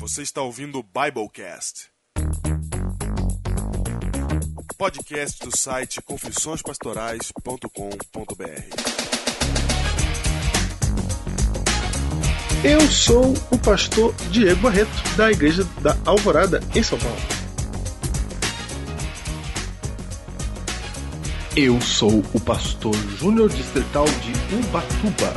Você está ouvindo o Biblecast, podcast do site confissõespastorais.com.br. Eu sou o pastor Diego Barreto, da Igreja da Alvorada, em São Paulo. Eu sou o pastor Júnior Distrital de Ubatuba.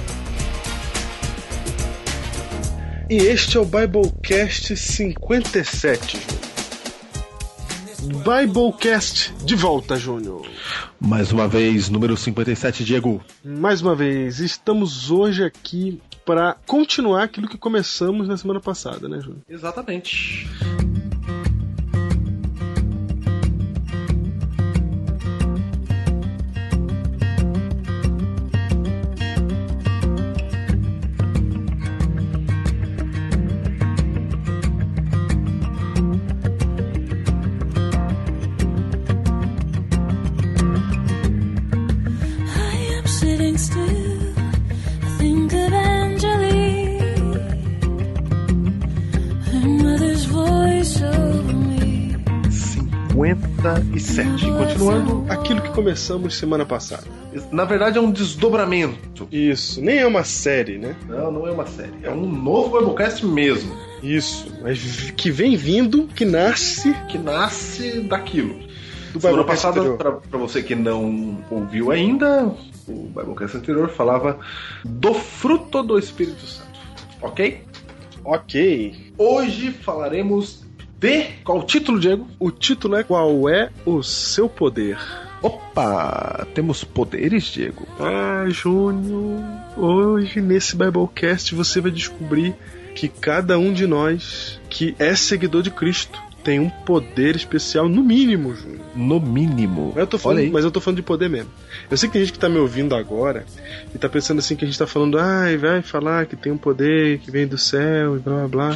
E este é o Biblecast 57, Júnior. Biblecast de volta, Júnior. Mais uma vez, número 57, Diego. Mais uma vez, estamos hoje aqui para continuar aquilo que começamos na semana passada, né, Júnior? Exatamente. Continuando aquilo que começamos semana passada. Na verdade é um desdobramento. Isso, nem é uma série, né? Não é uma série. É um novo Biblecast mesmo. Isso, mas que vem vindo, que nasce daquilo. Do semana Biblecast passada, anterior. pra você que não ouviu ainda, o Biblecast anterior falava do fruto do Espírito Santo. Ok? Ok. Hoje falaremos de... Qual o título, Diego? O título é Qual é o seu poder? Opa! Temos poderes, Diego? Ah, Júnior, hoje nesse Biblecast você vai descobrir que cada um de nós que é seguidor de Cristo tem um poder especial, no mínimo, Júnior. No mínimo. Mas eu tô falando de poder mesmo. Eu sei que tem gente que tá me ouvindo agora e tá pensando assim que a gente tá falando, vai falar que tem um poder que vem do céu e blá blá blá.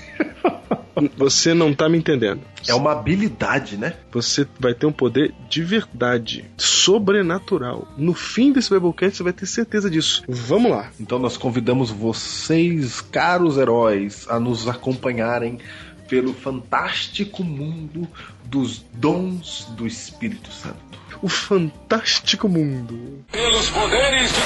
Você não tá me entendendo. É uma habilidade, né? Você vai ter um poder de verdade, sobrenatural. No fim desse Biblecast você vai ter certeza disso. Vamos lá. Então nós convidamos vocês, caros heróis, a nos acompanharem pelo fantástico mundo dos dons do Espírito Santo. O fantástico mundo. Pelos poderes de...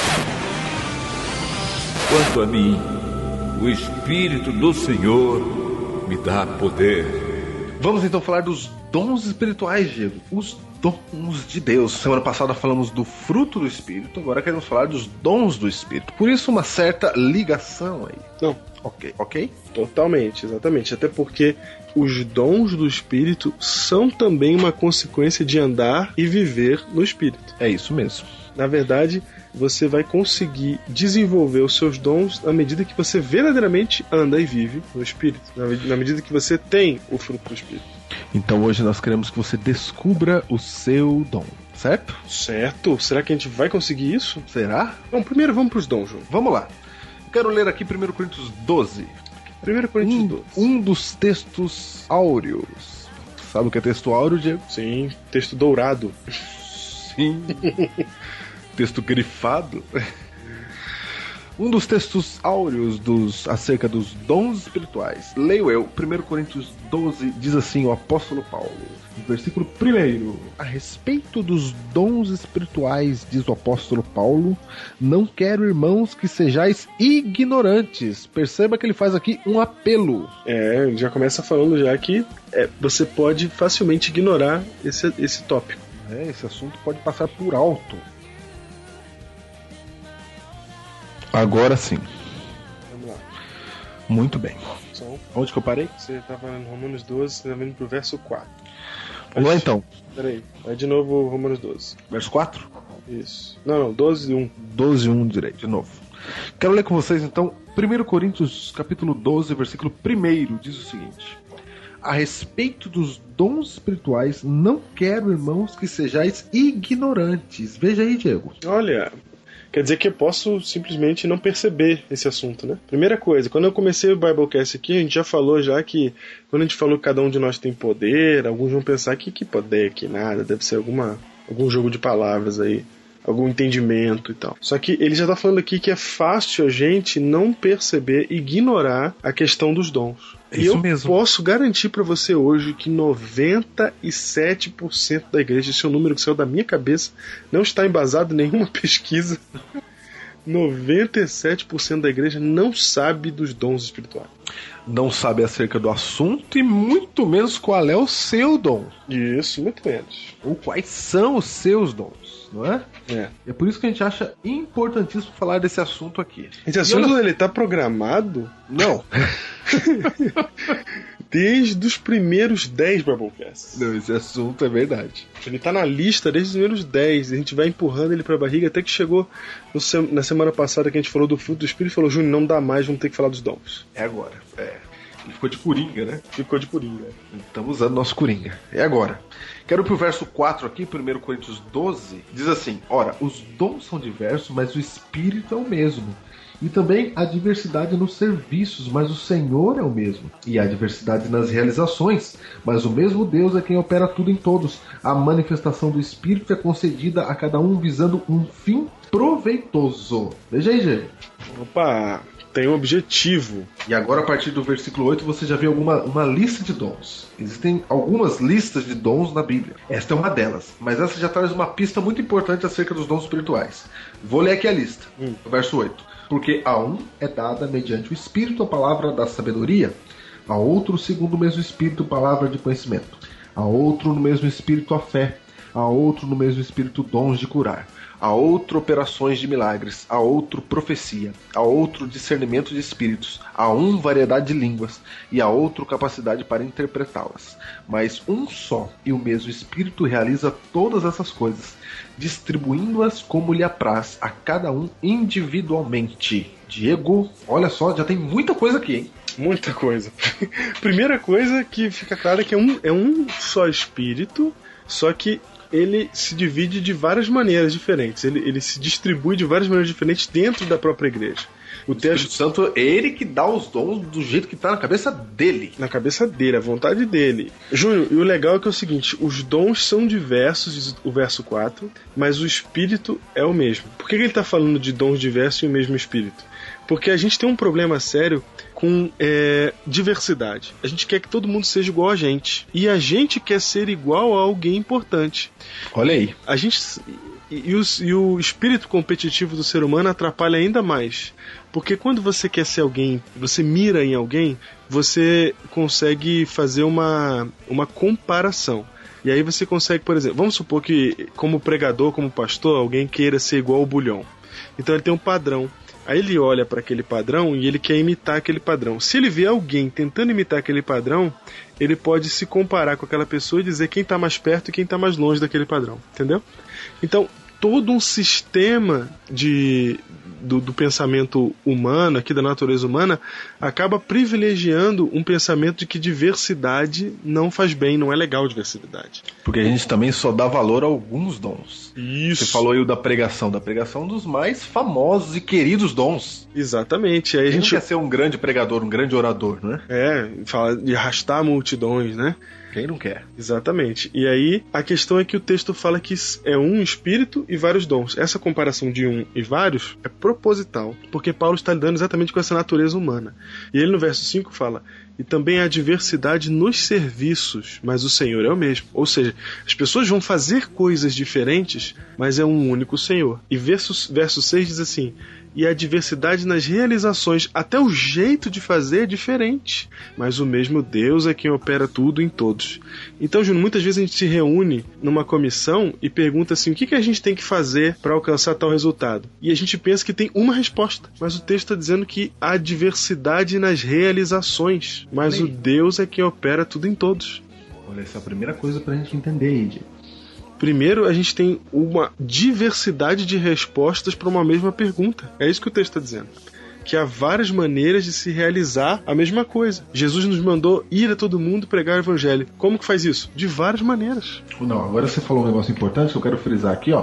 Quanto a mim, o Espírito do Senhor me dá poder. Vamos então falar dos dons espirituais, Diego. Os dons de Deus. Semana passada falamos do fruto do Espírito, agora queremos falar dos dons do Espírito. Por isso uma certa ligação aí. Não. Ok? Totalmente, exatamente. Até porque os dons do Espírito são também uma consequência de andar e viver no Espírito. É isso mesmo. Na verdade, você vai conseguir desenvolver os seus dons à medida que você verdadeiramente anda e vive no Espírito. Na medida que você tem o fruto do Espírito. Então hoje nós queremos que você descubra o seu dom, certo? Certo? Será que a gente vai conseguir isso? Será? Bom, primeiro vamos para os dons, João. Vamos lá. Quero ler aqui 1 Coríntios 12. 1 Coríntios 12. Um dos textos áureos. Sabe o que é texto áureo, Diego? Sim, texto dourado. Sim. Texto grifado. Um dos textos áureos acerca dos dons espirituais. Leio eu, 1 Coríntios 12, diz assim o apóstolo Paulo, no versículo 1: a respeito dos dons espirituais, diz o apóstolo Paulo, não quero, irmãos, que sejais ignorantes. Perceba que ele faz aqui um apelo. Ele já começa falando já que você pode facilmente ignorar esse tópico. Esse assunto pode passar por alto. Agora sim. Vamos lá. Muito bem. Onde que eu parei? Você estava no Romanos 12, você está vindo pro verso 4. Vamos lá então. Peraí, vai de novo Romanos 12. Verso 4? Isso. Não, 12 e 1. 12 e 1 direito, de novo. Quero ler com vocês então 1 Coríntios capítulo 12, versículo 1, diz o seguinte: a respeito dos dons espirituais, não quero, irmãos, que sejais ignorantes. Veja aí, Diego. Olha, quer dizer que eu posso simplesmente não perceber esse assunto, né? Primeira coisa, quando eu comecei o Biblecast aqui, a gente já falou que quando a gente falou que cada um de nós tem poder, alguns vão pensar que poder, que nada, deve ser algum jogo de palavras aí. algum entendimento e tal. Só que ele já está falando aqui que é fácil a gente não perceber, ignorar a questão dos dons. E eu posso garantir para você hoje que 97% da igreja, esse é o número que saiu da minha cabeça, não está embasado em nenhuma pesquisa. 97% da igreja não sabe dos dons espirituais. Não sabe acerca do assunto e muito menos qual é o seu dom. Isso, muito menos. Ou quais são os seus dons, não é? É por isso que a gente acha importantíssimo falar desse assunto aqui. Esse assunto, ele tá programado? Não. Desde os primeiros 10 Biblecasts. Não, esse assunto é verdade. Ele tá na lista desde os primeiros 10. A gente vai empurrando ele pra barriga até que chegou na semana passada que a gente falou do fruto do Espírito e falou: Júnior, não dá mais, vamos ter que falar dos dons. É agora. Ele ficou de coringa, né? Ficou de coringa. Estamos usando nosso coringa. É agora. Quero ir pro verso 4 aqui, 1 Coríntios 12. Diz assim: ora, os dons são diversos, mas o Espírito é o mesmo. E também há diversidade nos serviços, mas o Senhor é o mesmo. E há diversidade nas realizações, mas o mesmo Deus é quem opera tudo em todos. A manifestação do Espírito é concedida a cada um visando um fim proveitoso. Veja aí, gente. Opa, tem um objetivo. E agora, a partir do versículo 8, você já viu uma lista de dons. Existem algumas listas de dons na Bíblia. Esta é uma delas, mas essa já traz uma pista muito importante acerca dos dons espirituais. Vou ler aqui a lista. Verso 8. Porque a um é dada mediante o Espírito a palavra da sabedoria, a outro segundo o mesmo Espírito palavra de conhecimento, a outro no mesmo Espírito a fé, a outro no mesmo Espírito dons de curar, a outro operações de milagres, a outro profecia, a outro discernimento de espíritos, a um variedade de línguas e a outro capacidade para interpretá-las. Mas um só e o mesmo Espírito realiza todas essas coisas, distribuindo-as como lhe apraz a cada um individualmente. Diego, olha só, já tem muita coisa aqui, hein? Muita coisa. Primeira coisa que fica clara é que é um só Espírito, só que ele se divide de várias maneiras diferentes. Ele se distribui de várias maneiras diferentes dentro da própria igreja. O Espírito Santo é ele que dá os dons do jeito que está na cabeça dele. Na cabeça dele, a vontade dele. Júnior, e o legal é que é o seguinte: os dons são diversos, diz o verso 4, mas o Espírito é o mesmo. Por que ele está falando de dons diversos e o mesmo Espírito? Porque a gente tem um problema sério com diversidade. A gente quer que todo mundo seja igual a gente. E a gente quer ser igual a alguém importante. Olha aí. A gente... E o espírito competitivo do ser humano atrapalha ainda mais. Porque quando você quer ser alguém, você mira em alguém, você consegue fazer uma comparação. E aí você consegue, por exemplo, vamos supor que como pregador, como pastor, alguém queira ser igual ao Bulhão. Então ele tem um padrão. Aí ele olha para aquele padrão e ele quer imitar aquele padrão. Se ele vê alguém tentando imitar aquele padrão, ele pode se comparar com aquela pessoa e dizer quem está mais perto e quem está mais longe daquele padrão. Entendeu? Então, todo um sistema do pensamento humano, aqui da natureza humana, acaba privilegiando um pensamento de que diversidade não faz bem, não é legal diversidade. Porque a gente também só dá valor a alguns dons. Isso. Você falou aí da pregação dos mais famosos e queridos dons. Exatamente. Aí a gente quer ser um grande pregador, um grande orador, né? Fala de arrastar multidões, né? Quem não quer? Exatamente. E aí, a questão é que o texto fala que é um espírito e vários dons. Essa comparação de um e vários é proposital, porque Paulo está lidando exatamente com essa natureza humana. E ele no verso 5 fala: e também há diversidade nos serviços, mas o Senhor é o mesmo. Ou seja, as pessoas vão fazer coisas diferentes, mas é um único Senhor. E verso 6 diz assim: e há diversidade nas realizações, até o jeito de fazer é diferente, mas o mesmo Deus é quem opera tudo em todos. Então, Júnior, muitas vezes a gente se reúne numa comissão e pergunta assim: o que a gente tem que fazer para alcançar tal resultado? E a gente pensa que tem uma resposta, mas o texto está dizendo que há diversidade nas realizações, mas o Deus é quem opera tudo em todos. Olha, essa é a primeira coisa para a gente entender aí, Ed. Primeiro, a gente tem uma diversidade de respostas para uma mesma pergunta. É isso que o texto está dizendo. Que há várias maneiras de se realizar a mesma coisa. Jesus nos mandou ir a todo mundo pregar o evangelho. Como que faz isso? De várias maneiras. Não, agora você falou um negócio importante que eu quero frisar aqui, ó.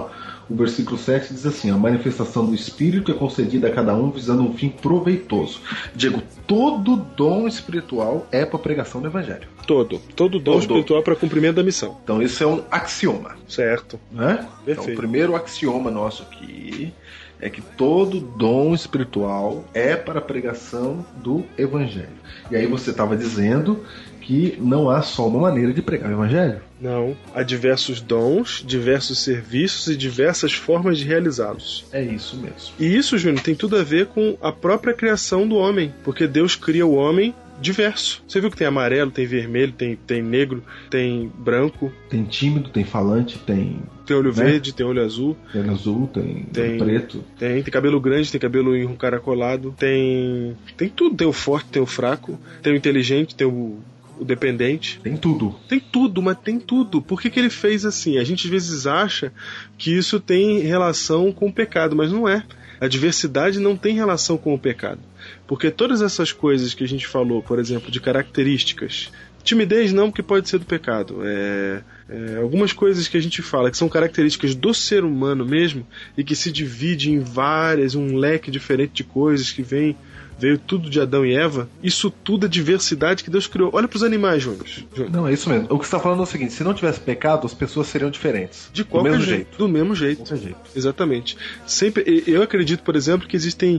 O versículo 7 diz assim: a manifestação do Espírito é concedida a cada um visando um fim proveitoso. Diego, todo dom espiritual é para pregação do Evangelho. Todo dom espiritual para cumprimento da missão. Então isso é um axioma. Certo. Né? Então, o primeiro axioma nosso aqui é que todo dom espiritual é para a pregação do Evangelho. E aí você estava dizendo que não há só uma maneira de pregar o Evangelho. Não, há diversos dons, diversos serviços e diversas formas de realizá-los. É isso mesmo. E isso, Júnior, tem tudo a ver com a própria criação do homem, porque Deus cria o homem diverso. Você viu que tem amarelo, tem vermelho, tem negro, tem branco. Tem tímido, tem falante, tem olho verde, tem olho azul. Tem olho azul, tem preto. Tem cabelo grande, tem cabelo encaracolado. Tem tudo. Tem o forte, tem o fraco. Tem o inteligente, tem o dependente. Tem tudo. Tem tudo, mas tem tudo. Por que ele fez assim? A gente às vezes acha que isso tem relação com o pecado, mas não é. A diversidade não tem relação com o pecado. Porque todas essas coisas que a gente falou, por exemplo, de características, timidez não, porque pode ser do pecado. Algumas coisas que a gente fala que são características do ser humano mesmo e que se divide em várias, um leque diferente de coisas que veio tudo de Adão e Eva. Isso tudo é diversidade que Deus criou. Olha para os animais, Júnior. Não, é isso mesmo. O que você está falando é o seguinte: se não tivesse pecado, as pessoas seriam diferentes. De qualquer jeito. Do mesmo jeito. Exatamente. Sempre, eu acredito, por exemplo, que existem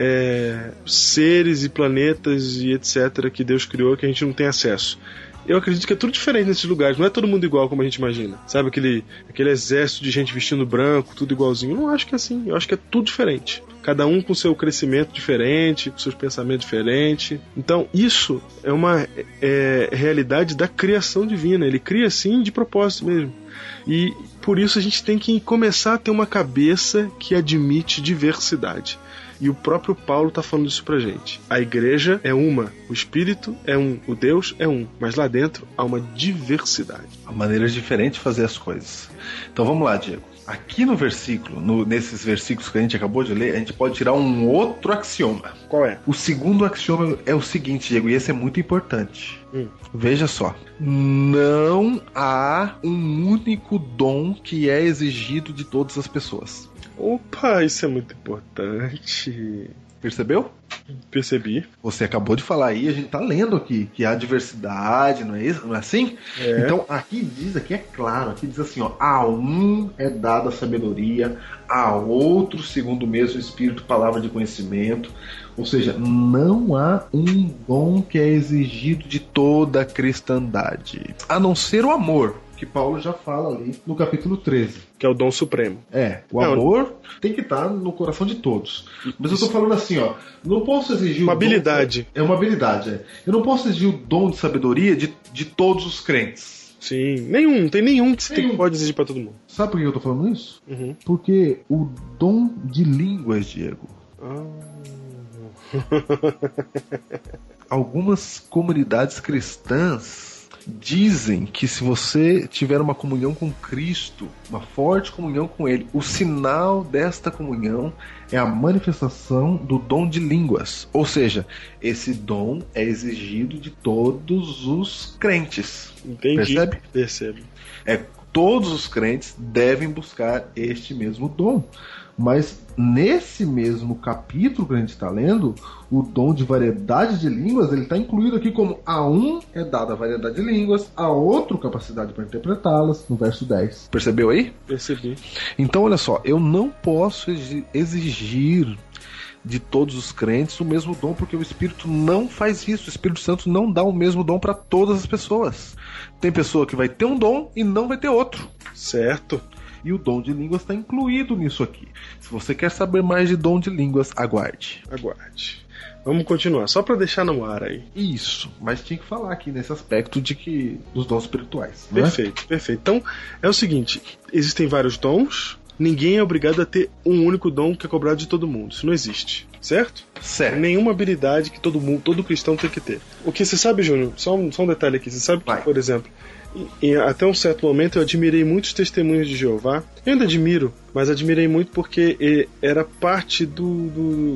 seres e planetas e etc. que Deus criou que a gente não tem acesso. Eu acredito que é tudo diferente nesses lugares. Não é todo mundo igual como a gente imagina. Sabe, aquele exército de gente vestindo branco, tudo igualzinho. Eu não acho que é assim. Eu acho que é tudo diferente. Cada um com seu crescimento diferente, com seus pensamentos diferentes. Então, isso é uma realidade da criação divina. Ele cria assim de propósito mesmo. E por isso a gente tem que começar a ter uma cabeça que admite diversidade. E o próprio Paulo está falando isso pra gente. A igreja é uma, o Espírito é um, o Deus é um, mas lá dentro há uma diversidade. Há maneiras diferentes de fazer as coisas. Então vamos lá, Diego. Aqui no versículo, nesses versículos que a gente acabou de ler, a gente pode tirar um outro axioma. Qual é? O segundo axioma é o seguinte, Diego, e esse é muito importante. Veja só. Não há um único dom que é exigido de todas as pessoas. Opa, isso é muito importante. Percebeu? Percebi. Você acabou de falar aí, a gente tá lendo aqui que há diversidade, não é isso? Não é assim? É. Então aqui é claro, aqui diz assim, ó, a um é dada a sabedoria, a outro segundo o mesmo Espírito, palavra de conhecimento. Ou seja, não há um dom que é exigido de toda a cristandade, a não ser o amor, que Paulo já fala ali no capítulo 13. Que é o dom supremo. O amor tem que estar no coração de todos. Mas eu tô falando assim, ó, não posso exigir uma habilidade. É uma habilidade, Eu não posso exigir o dom de sabedoria de todos os crentes. Sim, nenhum, não tem nenhum que você pode exigir pra todo mundo. Sabe por que eu tô falando isso? Porque o dom de línguas, Diego. Algumas comunidades cristãs dizem que se você tiver uma comunhão com Cristo, uma forte comunhão com Ele, o sinal desta comunhão é a manifestação do dom de línguas. Ou seja, esse dom é exigido de todos os crentes. Entendi. Percebe? Percebo. Todos os crentes devem buscar este mesmo dom. Mas nesse mesmo capítulo que a gente está lendo, o dom de variedade de línguas, ele está incluído aqui como a um é dada a variedade de línguas, a outro capacidade para interpretá-las, no verso 10. Percebeu aí? Percebi. Então, olha só, eu não posso exigir de todos os crentes o mesmo dom, porque o Espírito não faz isso. O Espírito Santo não dá o mesmo dom para todas as pessoas. Tem pessoa que vai ter um dom e não vai ter outro. Certo. E o dom de línguas está incluído nisso aqui. Se você quer saber mais de dom de línguas, aguarde. Vamos continuar, só para deixar no ar aí. Isso, mas tinha que falar aqui nesse aspecto dos dons espirituais. Perfeito, perfeito. Então, é o seguinte, existem vários dons, ninguém é obrigado a ter um único dom que é cobrado de todo mundo. Isso não existe, certo? Certo. Nenhuma habilidade que todo cristão tem que ter. O que você sabe, Júnior, só um detalhe aqui, você sabe que, por exemplo, até um certo momento eu admirei muitos testemunhos de Jeová. Eu ainda admiro, mas admirei muito porque era parte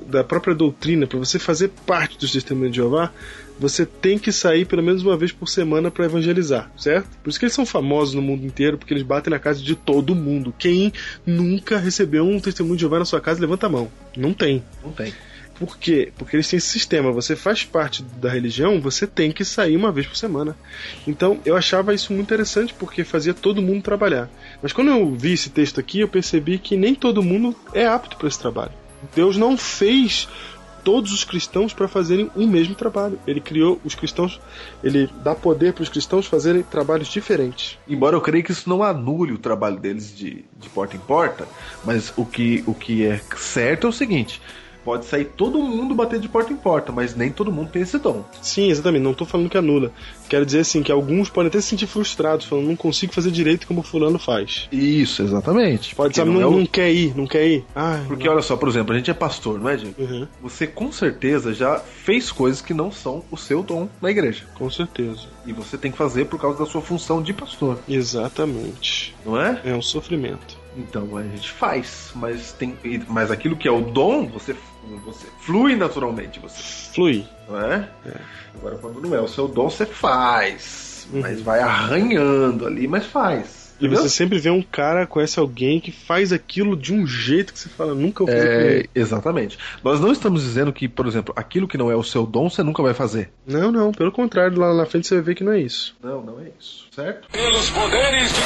da própria doutrina, para você fazer parte dos Testemunhos de Jeová, você tem que sair pelo menos uma vez por semana para evangelizar, certo? Por isso que eles são famosos no mundo inteiro, porque eles batem na casa de todo mundo. Quem nunca recebeu um Testemunho de Jeová na sua casa, levanta a mão. Não tem. Não tem. Por quê? Porque eles têm esse sistema. Você faz parte da religião, você tem que sair uma vez por semana. Então, eu achava isso muito interessante, porque fazia todo mundo trabalhar. Mas quando eu vi esse texto aqui, eu percebi que nem todo mundo é apto para esse trabalho. Deus não fez todos os cristãos para fazerem o mesmo trabalho. Ele criou os cristãos, ele dá poder para os cristãos fazerem trabalhos diferentes. Embora eu creia que isso não anule o trabalho deles de porta em porta, mas o que é certo é o seguinte: pode sair todo mundo bater de porta em porta, mas nem todo mundo tem esse dom. Sim, exatamente, não estou falando que anula. Quero dizer assim, que alguns podem até se sentir frustrados, falando, não consigo fazer direito como fulano faz. Isso, exatamente. Pode ser, não quer ir. Ai, porque olha só, por exemplo, a gente é pastor, não é, Diego? Uhum. Você com certeza já fez coisas que não são o seu dom na igreja. Com certeza. E você tem que fazer por causa da sua função de pastor. Exatamente. Não é? É um sofrimento. Então a gente faz, mas aquilo que é o dom, você flui naturalmente. Flui. Não é? Agora, quando não é o seu dom, você faz. Mas vai arranhando ali, mas faz. E você sempre vê um cara, conhece alguém que faz aquilo de um jeito que você fala, nunca vou fazer. Exatamente. Nós não estamos dizendo que, por exemplo, aquilo que não é o seu dom, você nunca vai fazer. Não, pelo contrário, lá na frente você vai ver que não é isso. Não é isso, certo? Pelos poderes de...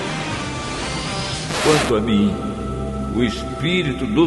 Quanto a mim, o Espírito do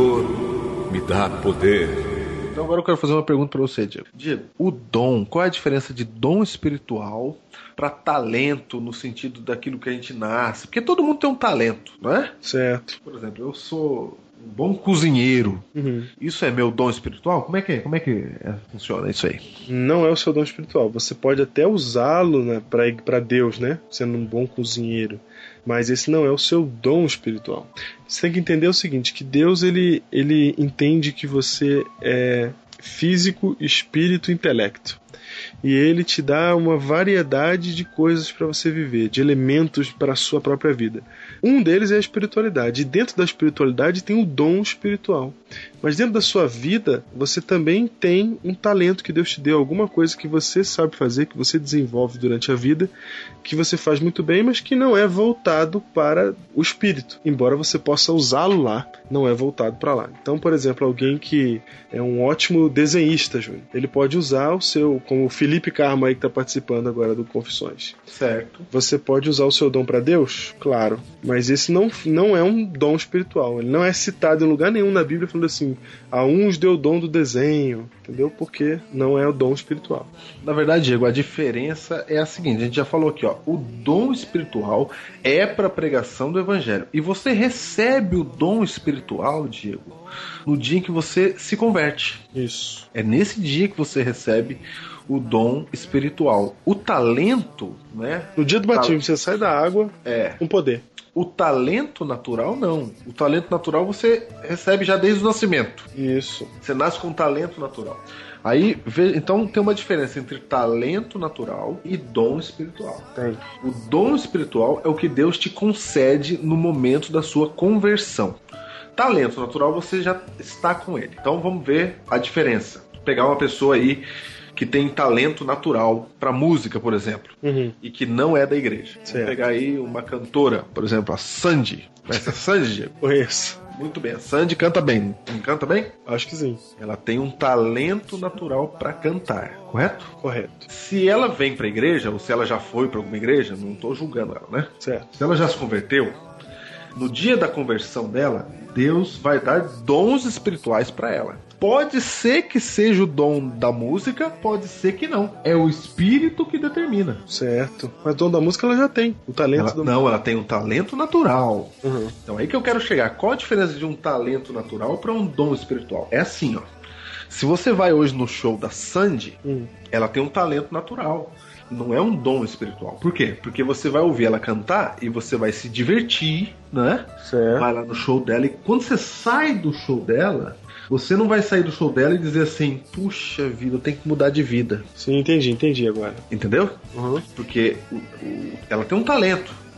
Senhor me dá poder. Então agora eu quero fazer uma pergunta pra você, Diego. Diego, o dom, qual é a diferença de dom espiritual para talento no sentido daquilo que a gente nasce? Porque todo mundo tem um talento, não é? Certo. Por exemplo, eu sou um bom cozinheiro. Uhum. Isso é meu dom espiritual? Como é que funciona isso aí? Não é o seu dom espiritual. Você pode até usá-lo, né, para Deus, né? Sendo um bom cozinheiro. Mas esse não é o seu dom espiritual. Você tem que entender o seguinte, que Deus ele entende que você é físico, espírito e intelecto. E ele te dá uma variedade de coisas para você viver, de elementos para a sua própria vida. Um deles é a espiritualidade. E dentro da espiritualidade tem o dom espiritual. Mas dentro da sua vida, você também tem um talento que Deus te deu, alguma coisa que você sabe fazer, que você desenvolve durante a vida, que você faz muito bem, mas que não é voltado para o espírito. Embora você possa usá-lo lá, não é voltado para lá. Então, por exemplo, alguém que é um ótimo desenhista, Júnior, ele pode usar o seu, como o Felipe Carmo aí que está participando agora do Confissões. Certo. Você pode usar o seu dom para Deus? Claro. Mas esse não é um dom espiritual. Ele não é citado em lugar nenhum na Bíblia falando assim, a uns deu o dom do desenho, entendeu? Porque não é o dom espiritual. Na verdade, Diego, a diferença é a seguinte, a gente já falou aqui, ó, o dom espiritual é para a pregação do evangelho. E você recebe o dom espiritual, Diego, no dia em que você se converte. Isso. É nesse dia que você recebe o dom espiritual. O talento, né? No dia do batismo, você sai da água com poder. O talento natural, não. O talento natural você recebe já desde o nascimento. Isso. Você nasce com um talento natural. Aí, então tem uma diferença entre talento natural e dom espiritual. Tem. O dom espiritual é o que Deus te concede no momento da sua conversão. Talento natural você já está com ele. Então vamos ver a diferença. Vou pegar uma pessoa aí que tem talento natural para música, por exemplo, e que não é da igreja. Vou pegar aí uma cantora, por exemplo, a Sandy. Conhece a Sandy, Diego? Conheço. Muito bem, a Sandy canta bem. Não canta bem? Acho que sim. Ela tem um talento natural para cantar, correto? Correto. Se ela vem para a igreja, ou se ela já foi para alguma igreja, não estou julgando ela, né? Certo. Se ela já se converteu, no dia da conversão dela, Deus vai dar dons espirituais para ela. Pode ser que seja o dom da música, pode ser que não. É o Espírito que determina. Certo. Mas o dom da música ela já tem. O talento ela tem um talento natural. Então aí que eu quero chegar. Qual a diferença de um talento natural para um dom espiritual? É assim, ó. Se você vai hoje no show da Sandy, ela tem um talento natural. Não é um dom espiritual. Por quê? Porque você vai ouvir ela cantar e você vai se divertir, né? Certo. Vai lá no show dela e quando você sai do show dela, você não vai sair do show dela e dizer assim, puxa vida, eu tenho que mudar de vida. Sim, entendi agora. Entendeu? Porque ela tem um talento.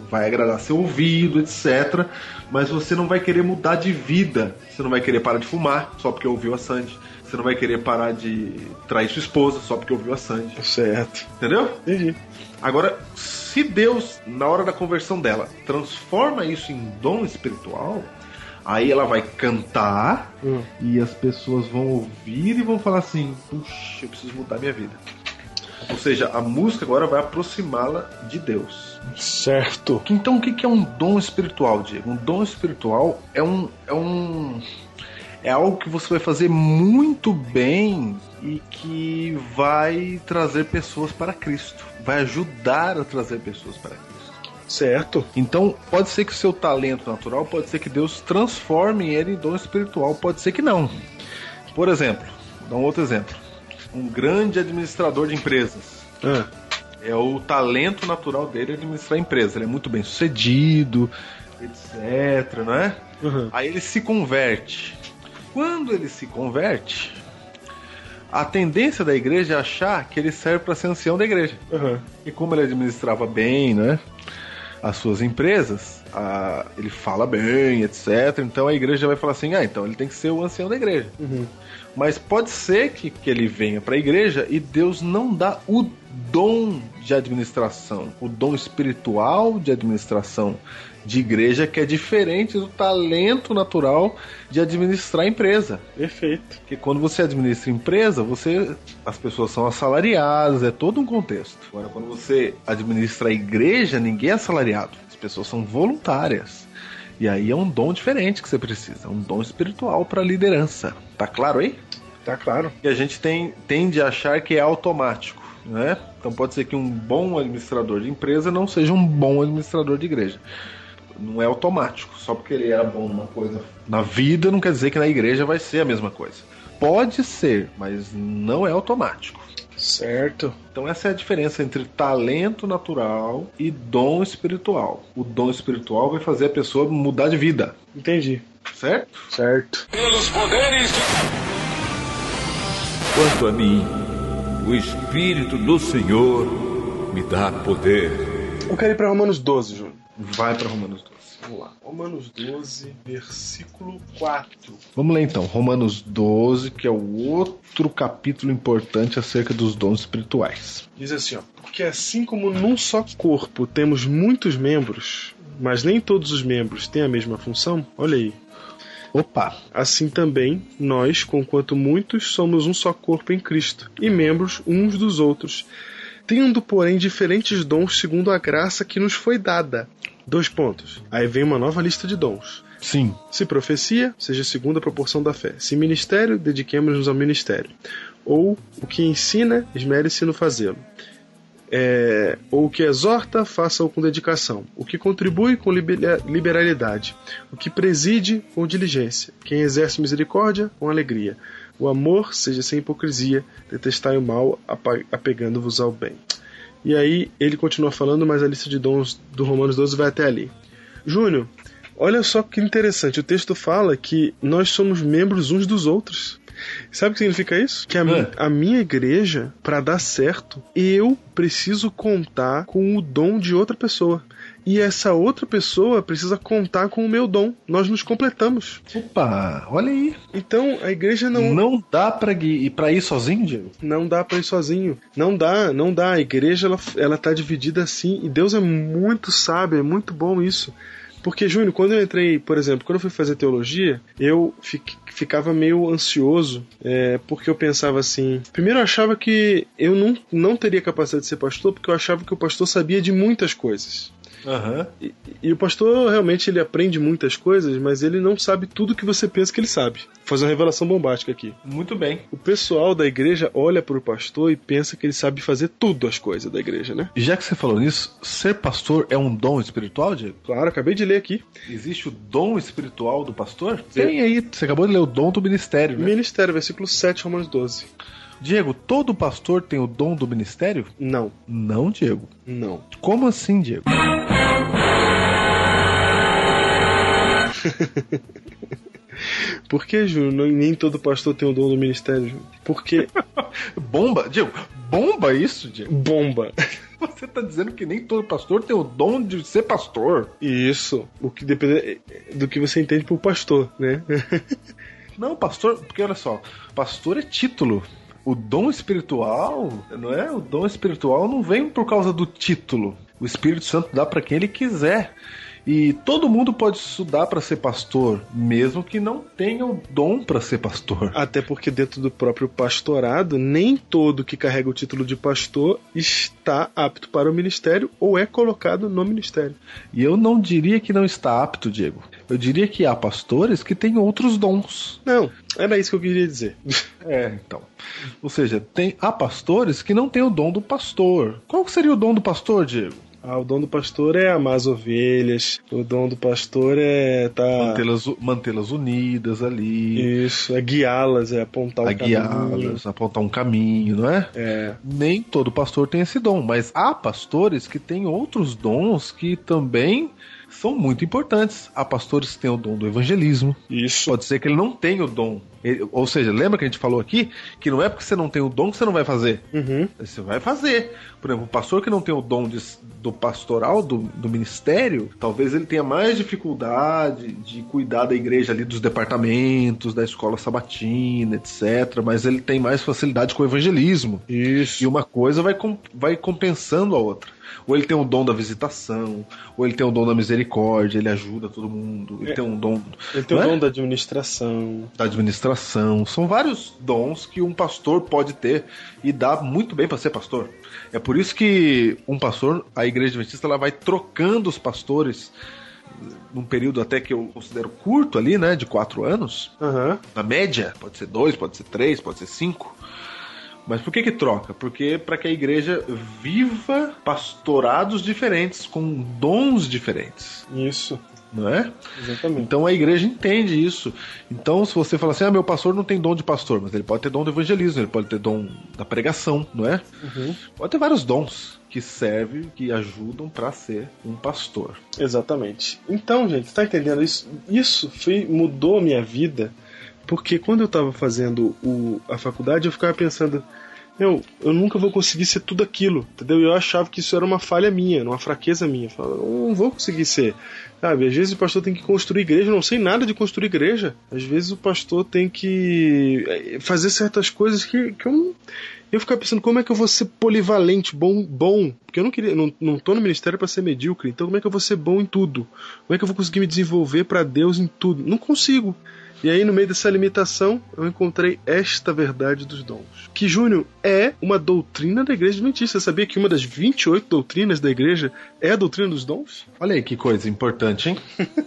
vai agradar seu ouvido, etc. Mas você não vai querer mudar de vida. Você não vai querer parar de fumar só porque ouviu a Sandy. Você não vai querer parar de trair sua esposa só porque ouviu a Sandy. Certo. Entendeu? Entendi. Agora, se Deus, na hora da conversão dela, transforma isso em dom espiritual, aí ela vai cantar e as pessoas vão ouvir e vão falar assim: puxa, eu preciso mudar minha vida. Ou seja, a música agora vai aproximá-la de Deus. Certo. Então, o que é um dom espiritual, Diego? Um dom espiritual é algo que você vai fazer muito bem e que vai trazer pessoas para Cristo. Vai ajudar a trazer pessoas para Cristo. Certo. Então, pode ser que o seu talento natural, pode ser que Deus transforme ele em dom espiritual, pode ser que não. Por exemplo, vou dar um outro exemplo. Um grande administrador de empresas. É o talento natural dele administrar a empresa. Ele é muito bem sucedido, etc, não é? Aí ele se converte. Quando ele se converte, a tendência da igreja é achar que ele serve para ser ancião da igreja. E como ele administrava bem, né, as suas empresas, ele fala bem, etc. Então a igreja vai falar assim: então ele tem que ser o ancião da igreja. Mas pode ser que ele venha para a igreja e Deus não dá o dom de administração, o dom espiritual de administração de igreja, que é diferente do talento natural de administrar a empresa. Perfeito. Porque quando você administra empresa, as pessoas são assalariadas, é todo um contexto. Agora, quando você administra a igreja, ninguém é assalariado, as pessoas são voluntárias. E aí é um dom diferente que você precisa, um dom espiritual para liderança. Tá claro aí? Tá claro. E a gente tende a achar que é automático, né? Então pode ser que um bom administrador de empresa não seja um bom administrador de igreja. Não é automático. Só porque ele era bom numa coisa na vida, não quer dizer que na igreja vai ser a mesma coisa. Pode ser, mas não é automático. Certo. Então essa é a diferença entre talento natural e dom espiritual. O dom espiritual vai fazer a pessoa mudar de vida. Entendi. Certo? Certo. Pelos poderes. Quanto a mim, o Espírito do Senhor me dá poder. Eu quero ir para Romanos 12, Júnior. Vai para Romanos 12. Vamos lá. Romanos 12, versículo 4. Vamos ler então. Romanos 12, que é o outro capítulo importante acerca dos dons espirituais. Diz assim, porque assim como num só corpo temos muitos membros, mas nem todos os membros têm a mesma função, olha aí. Opa! Assim também, nós, conquanto muitos, somos um só corpo em Cristo, e membros uns dos outros, tendo, porém, diferentes dons segundo a graça que nos foi dada. 2 pontos. Aí vem uma nova lista de dons. Sim. Se profecia, seja segundo a proporção da fé. Se ministério, dediquemos-nos ao ministério. Ou o que ensina, esmere-se no fazê-lo. Ou o que exorta, faça-o com dedicação. O que contribui, com liberalidade. O que preside, com diligência. Quem exerce misericórdia, com alegria. O amor, seja sem hipocrisia. Detestai o mal, apegando-vos ao bem. E aí ele continua falando, mas a lista de dons do Romanos 12 vai até ali. Júnior, olha só que interessante. O texto fala que nós somos membros uns dos outros. Sabe o que significa isso? Que a minha igreja, para dar certo, eu preciso contar com o dom de outra pessoa. E essa outra pessoa precisa contar com o meu dom. Nós nos completamos. Opa, olha aí. Então a igreja não... Não dá pra ir sozinho, Diego? Não dá pra ir sozinho. Não dá. A igreja, ela tá dividida assim. E Deus é muito sábio, é muito bom isso. Porque, Júnior, quando eu entrei, por exemplo, quando eu fui fazer teologia, eu ficava meio ansioso, porque eu pensava assim... Primeiro eu achava que eu não teria capacidade de ser pastor, porque eu achava que o pastor sabia de muitas coisas. E o pastor realmente ele aprende muitas coisas, mas ele não sabe tudo que você pensa que ele sabe. Vou fazer uma revelação bombástica aqui. Muito bem. O pessoal da igreja olha para o pastor e pensa que ele sabe fazer tudo as coisas da igreja, né? E já que você falou nisso, ser pastor é um dom espiritual, Diego? Claro, acabei de ler aqui. Existe o dom espiritual do pastor? Tem aí, você acabou de ler o dom do ministério, né? Ministério, versículo 7, Romanos 12. Diego, todo pastor tem o dom do ministério? Não. Não, Diego? Não. Como assim, Diego? Por que, Júnior, nem todo pastor tem o dom do ministério, Júnior? Porque... Bomba, Diego, bomba isso, Diego? Bomba. Você tá dizendo que nem todo pastor tem o dom de ser pastor. Isso. O que depende do que você entende por pastor, né? Não, pastor, porque olha só, pastor é título. O dom espiritual, não é? O dom espiritual não vem por causa do título. O Espírito Santo dá para quem ele quiser. E todo mundo pode estudar para ser pastor, mesmo que não tenha o dom para ser pastor. Até porque dentro do próprio pastorado, nem todo que carrega o título de pastor está apto para o ministério ou é colocado no ministério. E eu não diria que não está apto, Diego. Eu diria que há pastores que têm outros dons. Não, era isso que eu queria dizer. Então. Ou seja, há pastores que não têm o dom do pastor. Qual seria o dom do pastor, Diego? O dom do pastor é amar as ovelhas. O dom do pastor é mantê-las unidas ali. Isso, é guiá-las, é apontar um caminho. Apontar um caminho, não é? Nem todo pastor tem esse dom, mas há pastores que têm outros dons que também são muito importantes. Há pastores que têm o dom do evangelismo. Isso. Pode ser que ele não tenha o dom. Ou seja, lembra que a gente falou aqui que não é porque você não tem o dom que você não vai fazer. Uhum. Você vai fazer. Por exemplo, o pastor que não tem o dom do pastoral, do ministério, talvez ele tenha mais dificuldade de cuidar da igreja ali, dos departamentos, da escola sabatina, etc. Mas ele tem mais facilidade com o evangelismo. Isso. E uma coisa vai compensando a outra. Ou ele tem o dom da visitação, ou ele tem o dom da misericórdia, ele ajuda todo mundo, ele tem um dom... Ele tem o dom da administração. São vários dons que um pastor pode ter e dá muito bem para ser pastor. É por isso que a igreja adventista, ela vai trocando os pastores num período até que eu considero curto ali, né, de 4 anos. Uhum. Na média, pode ser 2, pode ser 3, pode ser 5. Mas por que troca? Porque para que a igreja viva pastorados diferentes, com dons diferentes. Isso. Não é? Exatamente. Então a igreja entende isso. Então se você fala assim, meu pastor não tem dom de pastor, mas ele pode ter dom do evangelismo, ele pode ter dom da pregação, não é? Uhum. Pode ter vários dons que servem, que ajudam para ser um pastor. Exatamente. Então, gente, tá entendendo? Isso mudou a minha vida, porque quando eu tava fazendo a faculdade, eu ficava pensando, eu nunca vou conseguir ser tudo aquilo, entendeu? E eu achava que isso era uma falha minha, uma fraqueza minha. Eu falava, eu não vou conseguir ser. Sabe, às vezes o pastor tem que construir igreja, eu não sei nada de construir igreja. Às vezes o pastor tem que fazer certas coisas que eu não... Eu ficava pensando, como é que eu vou ser polivalente, bom? Porque eu não tô no ministério para ser medíocre, então como é que eu vou ser bom em tudo? Como é que eu vou conseguir me desenvolver para Deus em tudo? Não consigo. E aí, no meio dessa limitação, eu encontrei esta verdade dos dons. Que, Júnior, é uma doutrina da Igreja Adventista. Você sabia que uma das 28 doutrinas da Igreja é a doutrina dos dons? Olha aí que coisa importante, hein?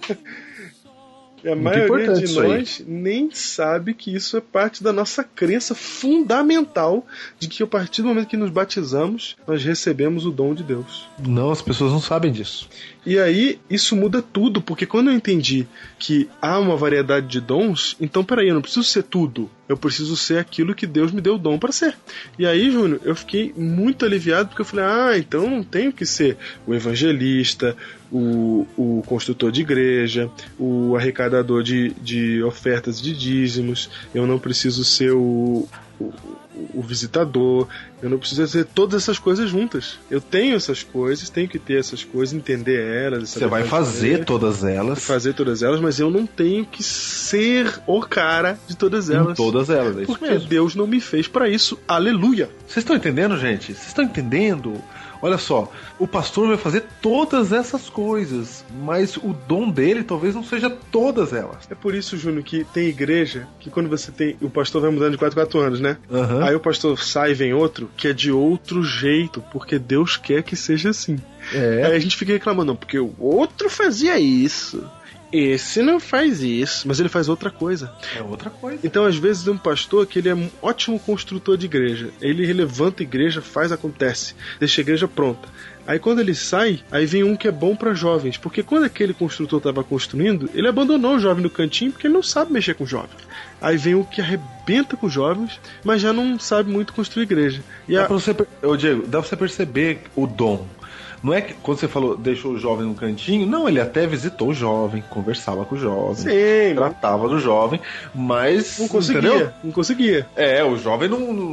E a maioria de nós nem sabe que isso é parte da nossa crença fundamental de que a partir do momento que nos batizamos, nós recebemos o dom de Deus. Não, as pessoas não sabem disso. E aí, isso muda tudo, porque quando eu entendi que há uma variedade de dons, então peraí, eu não preciso ser tudo. Eu preciso ser aquilo que Deus me deu o dom para ser. E aí, Júnior, eu fiquei muito aliviado, porque eu falei, então eu não tenho que ser o evangelista, o construtor de igreja, o arrecadador de ofertas de dízimos, eu não preciso ser o visitador, eu não preciso fazer todas essas coisas juntas. Eu tenho essas coisas, tenho que ter essas coisas, entender elas. Você vai fazer todas elas. Fazer todas elas, mas eu não tenho que ser o cara de todas elas. Em todas elas, é isso porque mesmo. Deus não me fez para isso. Aleluia! Vocês estão entendendo, gente? Vocês estão entendendo? Olha só, o pastor vai fazer todas essas coisas, mas o dom dele talvez não seja todas elas. É por isso, Júnior, que tem igreja que quando você tem... O pastor vai mudando de 4 anos, né? Uhum. Aí o pastor sai e vem outro que é de outro jeito, porque Deus quer que seja assim. Aí a gente fica reclamando, não, porque o outro fazia isso. Esse não faz isso, mas ele faz outra coisa. É outra coisa. Então, às vezes, tem um pastor que ele é um ótimo construtor de igreja. Ele levanta a igreja, acontece, deixa a igreja pronta. Aí quando ele sai, aí vem um que é bom pra jovens, porque quando aquele construtor estava construindo, ele abandonou o jovem no cantinho porque ele não sabe mexer com jovem. Aí vem o que arrebenta com os jovens, mas já não sabe muito construir igreja. E Diego, dá pra você perceber o dom. Não é que quando você falou, deixou o jovem no cantinho, não, ele até visitou o jovem, conversava com o jovem, sim, tratava do jovem, mas não conseguia, entendeu? Não conseguia. O jovem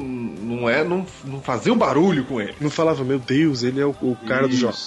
não fazia um barulho com ele. Não falava, meu Deus, ele é o cara do jovem.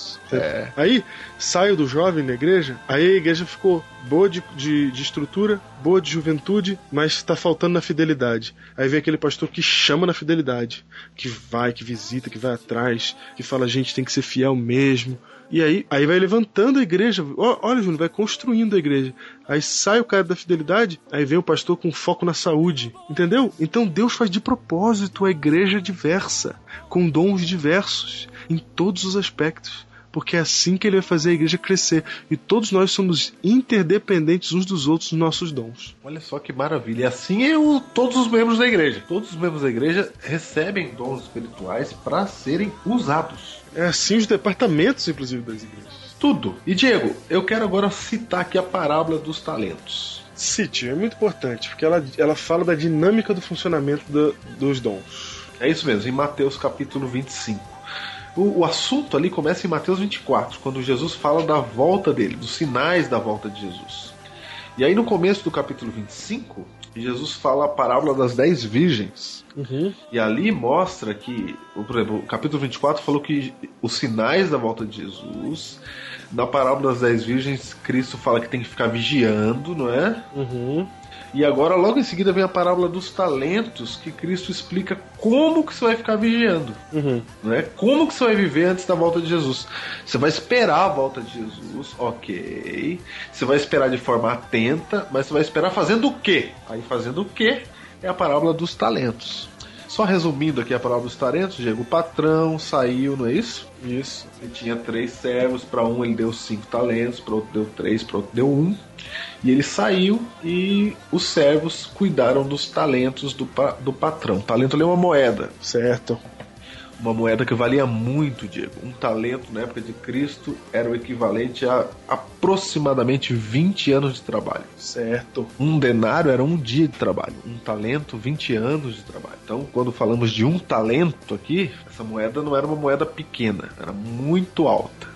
Aí saiu do jovem na igreja, aí a igreja ficou boa de estrutura, boa de juventude, mas está faltando na fidelidade. Aí vem aquele pastor que chama na fidelidade, que vai, que visita, que vai atrás, que fala, gente, tem que ser fiel mesmo. E aí vai levantando a igreja. Olha, Júnior, vai construindo a igreja. Aí sai o cara da fidelidade, aí vem o pastor com foco na saúde. Entendeu? Então Deus faz de propósito a igreja diversa, com dons diversos, em todos os aspectos. Porque é assim que ele vai fazer a igreja crescer. E todos nós somos interdependentes uns dos outros nos nossos dons. Olha só que maravilha. E assim todos os membros da igreja. Todos os membros da igreja recebem dons espirituais para serem usados. É assim os departamentos, inclusive, das igrejas. Tudo. E Diego, eu quero agora citar aqui a parábola dos talentos. Cite, é muito importante, porque ela fala da dinâmica do funcionamento dos dons. É isso mesmo, em Mateus capítulo 25. O assunto ali começa em Mateus 24, quando Jesus fala da volta dele, dos sinais da volta de Jesus. E aí no começo do capítulo 25, Jesus fala a parábola das 10 virgens. Uhum. E ali mostra que, por exemplo, o capítulo 24 falou que os sinais da volta de Jesus. Na parábola das 10 virgens, Cristo fala que tem que ficar vigiando, não é? Uhum. E agora, logo em seguida, vem a parábola dos talentos, que Cristo explica como que você vai ficar vigiando. Uhum. Né? Como que você vai viver antes da volta de Jesus. Você vai esperar a volta de Jesus, ok. Você vai esperar de forma atenta, mas você vai esperar fazendo o quê? Aí fazendo o quê? É a parábola dos talentos. Só resumindo aqui a parábola dos talentos, Diego, o patrão saiu, não é isso? Isso. Ele tinha 3 servos, para um ele deu 5 talentos, para outro deu 3, para outro deu 1. E ele saiu e os servos cuidaram dos talentos do patrão. Talento ali é uma moeda. Certo. Uma moeda que valia muito, Diego. Um talento na época de Cristo era o equivalente a aproximadamente 20 anos de trabalho. Certo. Um denário era um dia de trabalho. Um talento, 20 anos de trabalho. Então, quando falamos de um talento aqui, essa moeda não era uma moeda pequena, era muito alta.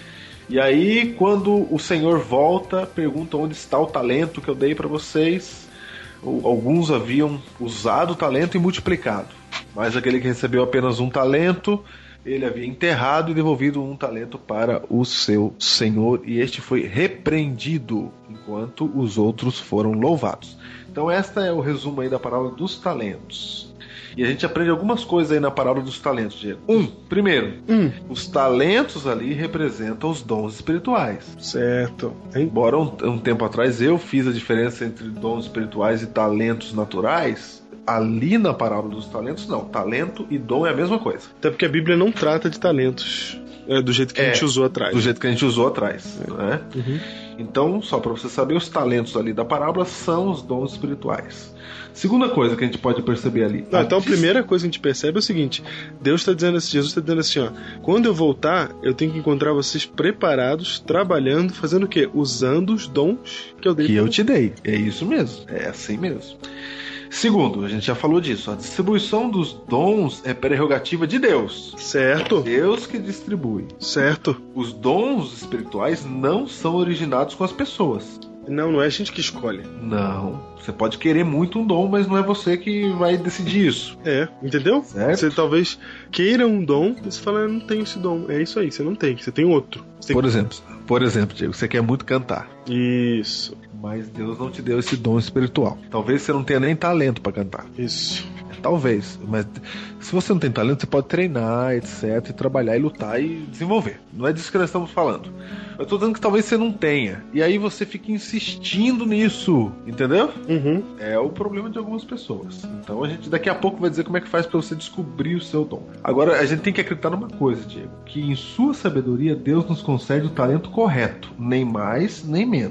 E aí, quando o Senhor volta, pergunta onde está o talento que eu dei para vocês. Alguns haviam usado o talento e multiplicado, mas aquele que recebeu apenas um talento, ele havia enterrado e devolvido um talento para o seu senhor, e este foi repreendido, enquanto os outros foram louvados. Então esta é o resumo aí da parábola dos talentos. E a gente aprende algumas coisas aí na parábola dos talentos, Diego. Primeiro, os talentos ali representam os dons espirituais. Certo. Embora um tempo atrás eu fiz a diferença entre dons espirituais e talentos naturais, ali na parábola dos talentos, não. Talento e dom é a mesma coisa. Até porque a Bíblia não trata de talentos do jeito que a gente usou atrás. Do jeito que a gente usou atrás. Né? Uhum. Então, só para você saber, os talentos ali da parábola são os dons espirituais. Segunda coisa que a gente pode perceber ali. Então a primeira coisa que a gente percebe é o seguinte: Jesus está dizendo assim, ó, quando eu voltar, eu tenho que encontrar vocês preparados, trabalhando, fazendo o quê? Usando os dons que eu dei. Que eu te dei. É isso mesmo. É assim mesmo. Segundo, a gente já falou disso, a distribuição dos dons é prerrogativa de Deus. Certo. Deus que distribui. Certo. Os dons espirituais não são originados com as pessoas. Não é a gente que escolhe. Não. Você pode querer muito um dom, mas não é você que vai decidir isso. Entendeu? Certo? Você talvez queira um dom, e você fala, eu não tenho esse dom. É isso aí, você não tem, você tem outro. Por exemplo, Diego, você quer muito cantar. Isso. Mas Deus não te deu esse dom espiritual. Talvez você não tenha nem talento para cantar. Isso. Talvez, mas se você não tem talento, você pode treinar, etc, e trabalhar e lutar e desenvolver. Não é disso que nós estamos falando. Eu tô dizendo que talvez você não tenha, e aí você fica insistindo nisso, entendeu? Uhum. É o problema de algumas pessoas. Então a gente daqui a pouco vai dizer como é que faz para você descobrir o seu dom. Agora a gente tem que acreditar numa coisa, Diego, que em sua sabedoria Deus nos concede o talento correto, nem mais nem menos.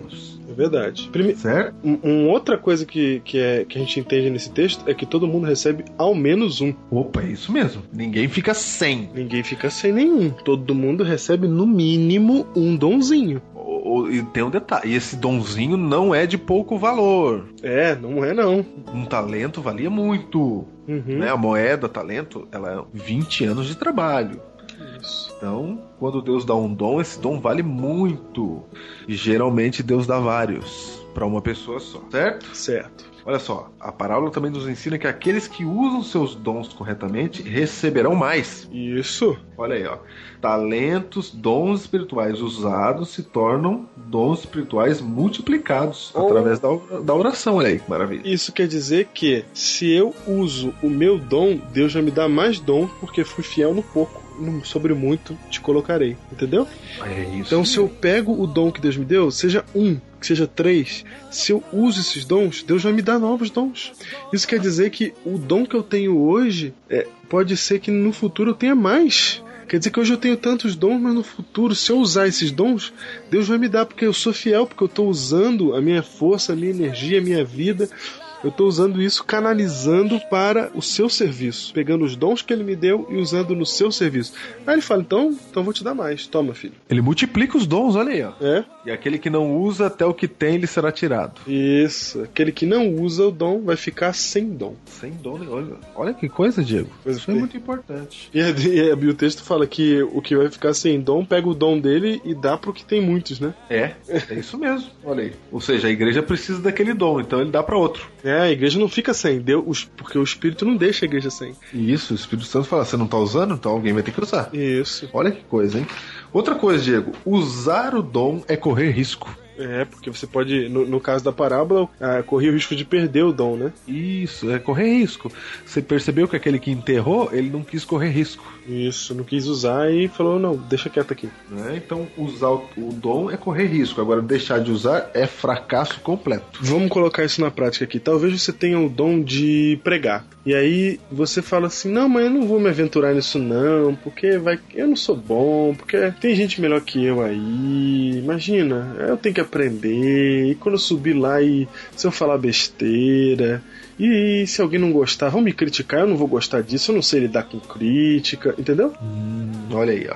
É verdade. Certo? Outra coisa que a gente entende nesse texto é que todo mundo recebe ao menos um. Opa, é isso mesmo. Ninguém fica sem. Ninguém fica sem nenhum. Todo mundo recebe no mínimo um donzinho. E tem um detalhe, e esse donzinho não é de pouco valor. Não é não. Um talento valia muito. Né? A moeda, talento, ela é 20 anos de trabalho. Isso. Então, quando Deus dá um dom, esse dom vale muito. E geralmente Deus dá vários para uma pessoa só, certo? Certo. Olha só, a parábola também nos ensina que aqueles que usam seus dons corretamente receberão mais. Isso. Olha aí, ó. Talentos, dons espirituais usados se tornam dons espirituais multiplicados através da oração. Olha aí, que maravilha. Isso quer dizer que se eu uso o meu dom, Deus vai me dar mais dom porque fui fiel no pouco. Sobre muito te colocarei, entendeu? É isso. Então, se eu pego o dom que Deus me deu, seja um, que seja 3, se eu uso esses dons, Deus vai me dar novos dons. Isso quer dizer que o dom que eu tenho hoje, pode ser que no futuro eu tenha mais. Quer dizer que hoje eu tenho tantos dons, mas no futuro, se eu usar esses dons, Deus vai me dar, porque eu sou fiel, porque eu estou usando a minha força, a minha energia, a minha vida. Eu estou usando isso, canalizando para o seu serviço, pegando os dons que ele me deu e usando no seu serviço. Aí ele fala, então vou te dar mais. Toma, filho. Ele multiplica os dons, olha aí, ó. E aquele que não usa, até o que tem, ele será tirado. Isso. Aquele que não usa o dom vai ficar sem dom. Sem dom, olha que coisa, Diego. Isso é muito importante. E o texto fala que o que vai ficar sem dom, pega o dom dele e dá pro que tem muitos, né? É isso mesmo. Olha aí. Ou seja, a igreja precisa daquele dom, então ele dá para outro. A igreja não fica sem, porque o Espírito não deixa a igreja sem. Isso, o Espírito Santo fala, você não tá usando? Então alguém vai ter que usar. Isso. Olha que coisa, hein? Outra coisa, Diego, usar o dom é correr risco. Porque você pode, no caso da parábola, correr o risco de perder o dom, né? Isso, é correr risco. Você percebeu que aquele que enterrou, ele não quis correr risco. Isso, não quis usar e falou, não, deixa quieto aqui. Então, usar o dom é correr risco. Agora, deixar de usar é fracasso completo. Vamos colocar isso na prática aqui. Talvez você tenha o dom de pregar. E aí, você fala assim, não, mas eu não vou me aventurar nisso não, porque eu não sou bom, porque tem gente melhor que eu aí. Imagina, eu tenho que aprender, e quando eu subir lá e se eu falar besteira, e se alguém não gostar, vão me criticar, eu não vou gostar disso, eu não sei lidar com crítica, entendeu? Olha aí, ó.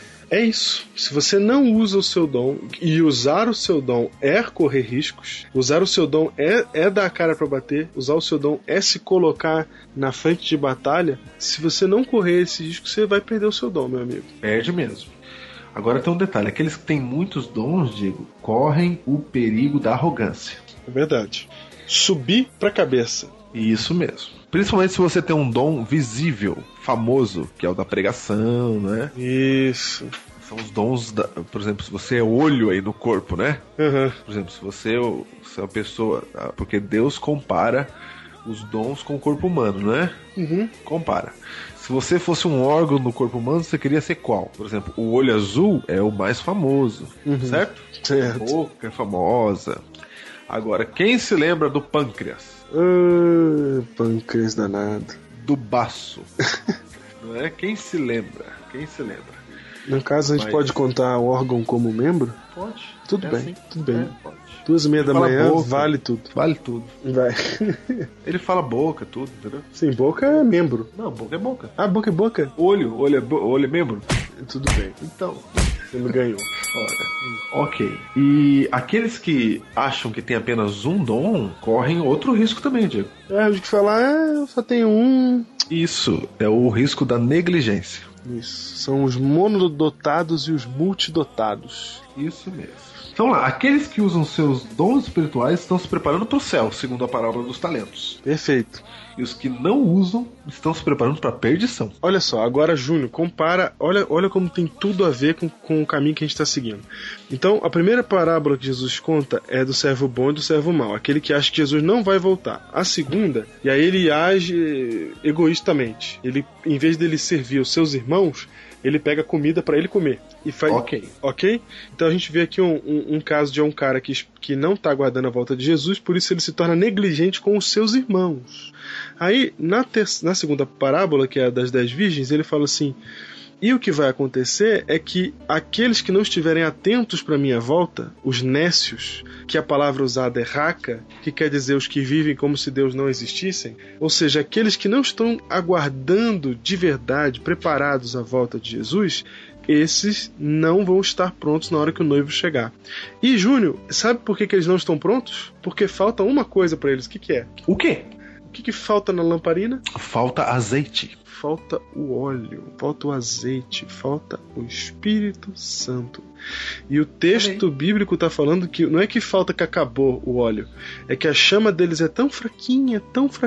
É isso. Se você não usa o seu dom, e usar o seu dom é correr riscos, usar o seu dom é dar a cara pra bater, usar o seu dom é se colocar na frente de batalha, se você não correr esse risco, você vai perder o seu dom, meu amigo. Perde mesmo. Agora tem um detalhe, aqueles que têm muitos dons, Diego, correm o perigo da arrogância. É verdade. Subir pra cabeça. Isso mesmo. Principalmente se você tem um dom visível, famoso, que é o da pregação, né? Isso. São os dons, por exemplo, se você é olho aí no corpo, né? Uhum. Por exemplo, se você é uma pessoa... Porque Deus compara os dons com o corpo humano, né? Uhum. Compara. Se você fosse um órgão no corpo humano, você queria ser qual? Por exemplo, o olho azul é o mais famoso, certo? Certo. A boca é famosa. Agora, quem se lembra do pâncreas? Pâncreas danado. Do baço. Não é? Quem se lembra? Quem se lembra? No caso, a gente pode contar o órgão como membro? Pode. Tudo bem, assim. tudo bem. Pode. 2:30 da manhã, boca. vale tudo. Vale tudo. Vai. Ele fala boca, tudo, entendeu? Sim, boca é membro. Não, boca é boca. Ah, boca é boca? Olho é membro. Tudo bem. Então, você me ganhou. Ok. E aqueles que acham que tem apenas um dom, correm outro risco também, Diego. O que falar eu só tenho um. Isso, é o risco da negligência. Isso, são os monodotados e os multidotados. Isso mesmo. Então lá, aqueles que usam seus dons espirituais estão se preparando para o céu, segundo a parábola dos talentos. Perfeito. E os que não usam estão se preparando para a perdição. Olha só, agora, Júnior, compara. Olha como tem tudo a ver com o caminho que a gente está seguindo. Então, a primeira parábola que Jesus conta é do servo bom e do servo mau, aquele que acha que Jesus não vai voltar. A segunda, e aí ele age egoístamente. Ele, em vez dele servir os seus irmãos, ele pega comida para ele comer. E faz... Ok? Então a gente vê aqui um caso de um cara que não está aguardando a volta de Jesus, por isso ele se torna negligente com os seus irmãos. Aí, na segunda parábola, que é a das 10 virgens, ele fala assim: E o que vai acontecer é que aqueles que não estiverem atentos para a minha volta, os nécios, que a palavra usada é raca, que quer dizer os que vivem como se Deus não existissem, ou seja, aqueles que não estão aguardando de verdade, preparados à volta de Jesus, esses não vão estar prontos na hora que o noivo chegar. E, Júnior, sabe por que eles não estão prontos? Porque falta uma coisa para eles. O que é? O quê? O que falta na lamparina? Falta azeite. Falta o óleo, falta o azeite, falta o Espírito Santo. E o texto bíblico está falando que não é que falta que acabou o óleo, é que a chama deles é tão fraquinha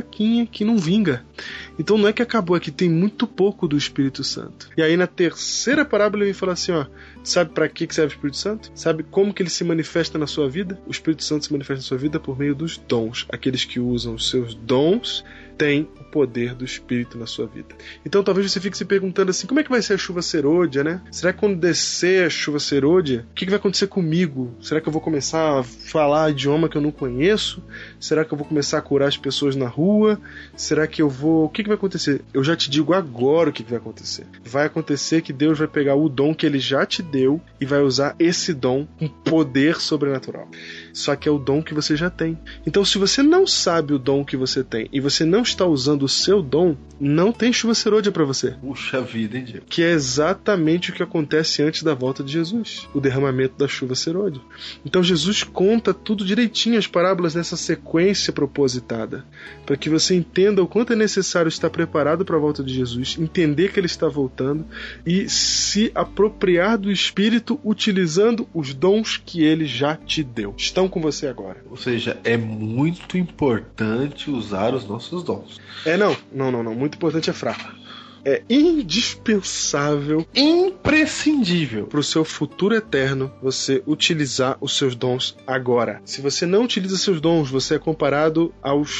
que não vinga. Então não é que acabou, é que tem muito pouco do Espírito Santo. E aí na terceira parábola ele fala assim, ó, sabe para que serve o Espírito Santo? Sabe como que ele se manifesta na sua vida? O Espírito Santo se manifesta na sua vida por meio dos dons. Aqueles que usam os seus dons têm o poder do Espírito na sua vida. Então talvez você fique se perguntando assim, como é que vai ser a chuva serôdia, né? Será que quando descer a chuva serôdia, o que vai acontecer comigo? Será que eu vou começar a falar idioma que eu não conheço? Será que eu vou começar a curar as pessoas na rua? Será que eu vou... O que vai acontecer? Eu já te digo agora o que vai acontecer. Vai acontecer que Deus vai pegar o dom que Ele já te deu e vai usar esse dom com poder sobrenatural. Só que é o dom que você já tem. Então se você não sabe o dom que você tem e você não está usando o seu dom, não tem chuva serôdia para você. Puxa vida, hein, Diego? Que é exatamente o que acontece antes da volta de Jesus, o derramamento da chuva serôdia. Então Jesus conta tudo direitinho, as parábolas nessa sequência propositada, para que você entenda o quanto é necessário estar preparado para a volta de Jesus, entender que Ele está voltando e se apropriar do Espírito utilizando os dons que Ele já te deu. Estão com você agora. Ou seja, é muito importante usar os nossos dons. Não. Muito importante é fraco. É indispensável, imprescindível para o seu futuro eterno você utilizar os seus dons agora. Se você não utiliza seus dons, você é comparado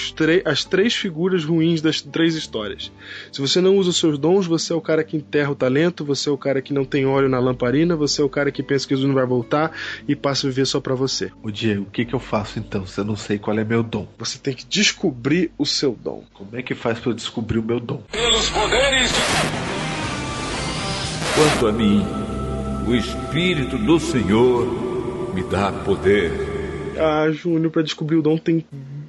às três figuras ruins das três histórias. Se você não usa os seus dons, você é o cara que enterra o talento, você é o cara que não tem óleo na lamparina, você é o cara que pensa que Jesus não vai voltar e passa a viver só para você. Ô Diego, o que eu faço então se eu não sei qual é meu dom? Você tem que descobrir o seu dom. Como é que faz para eu descobrir o meu dom? Pelos poderes. Quanto a mim, o Espírito do Senhor me dá poder. Júnior, para descobrir o dom tem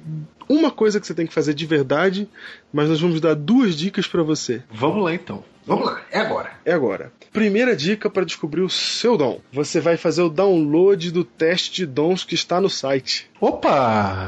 uma coisa que você tem que fazer de verdade, mas nós vamos dar 2 dicas para você. Vamos lá então. Vamos lá, é agora. É agora. Primeira dica para descobrir o seu dom. Você vai fazer o download do teste de dons que está no site. Opa!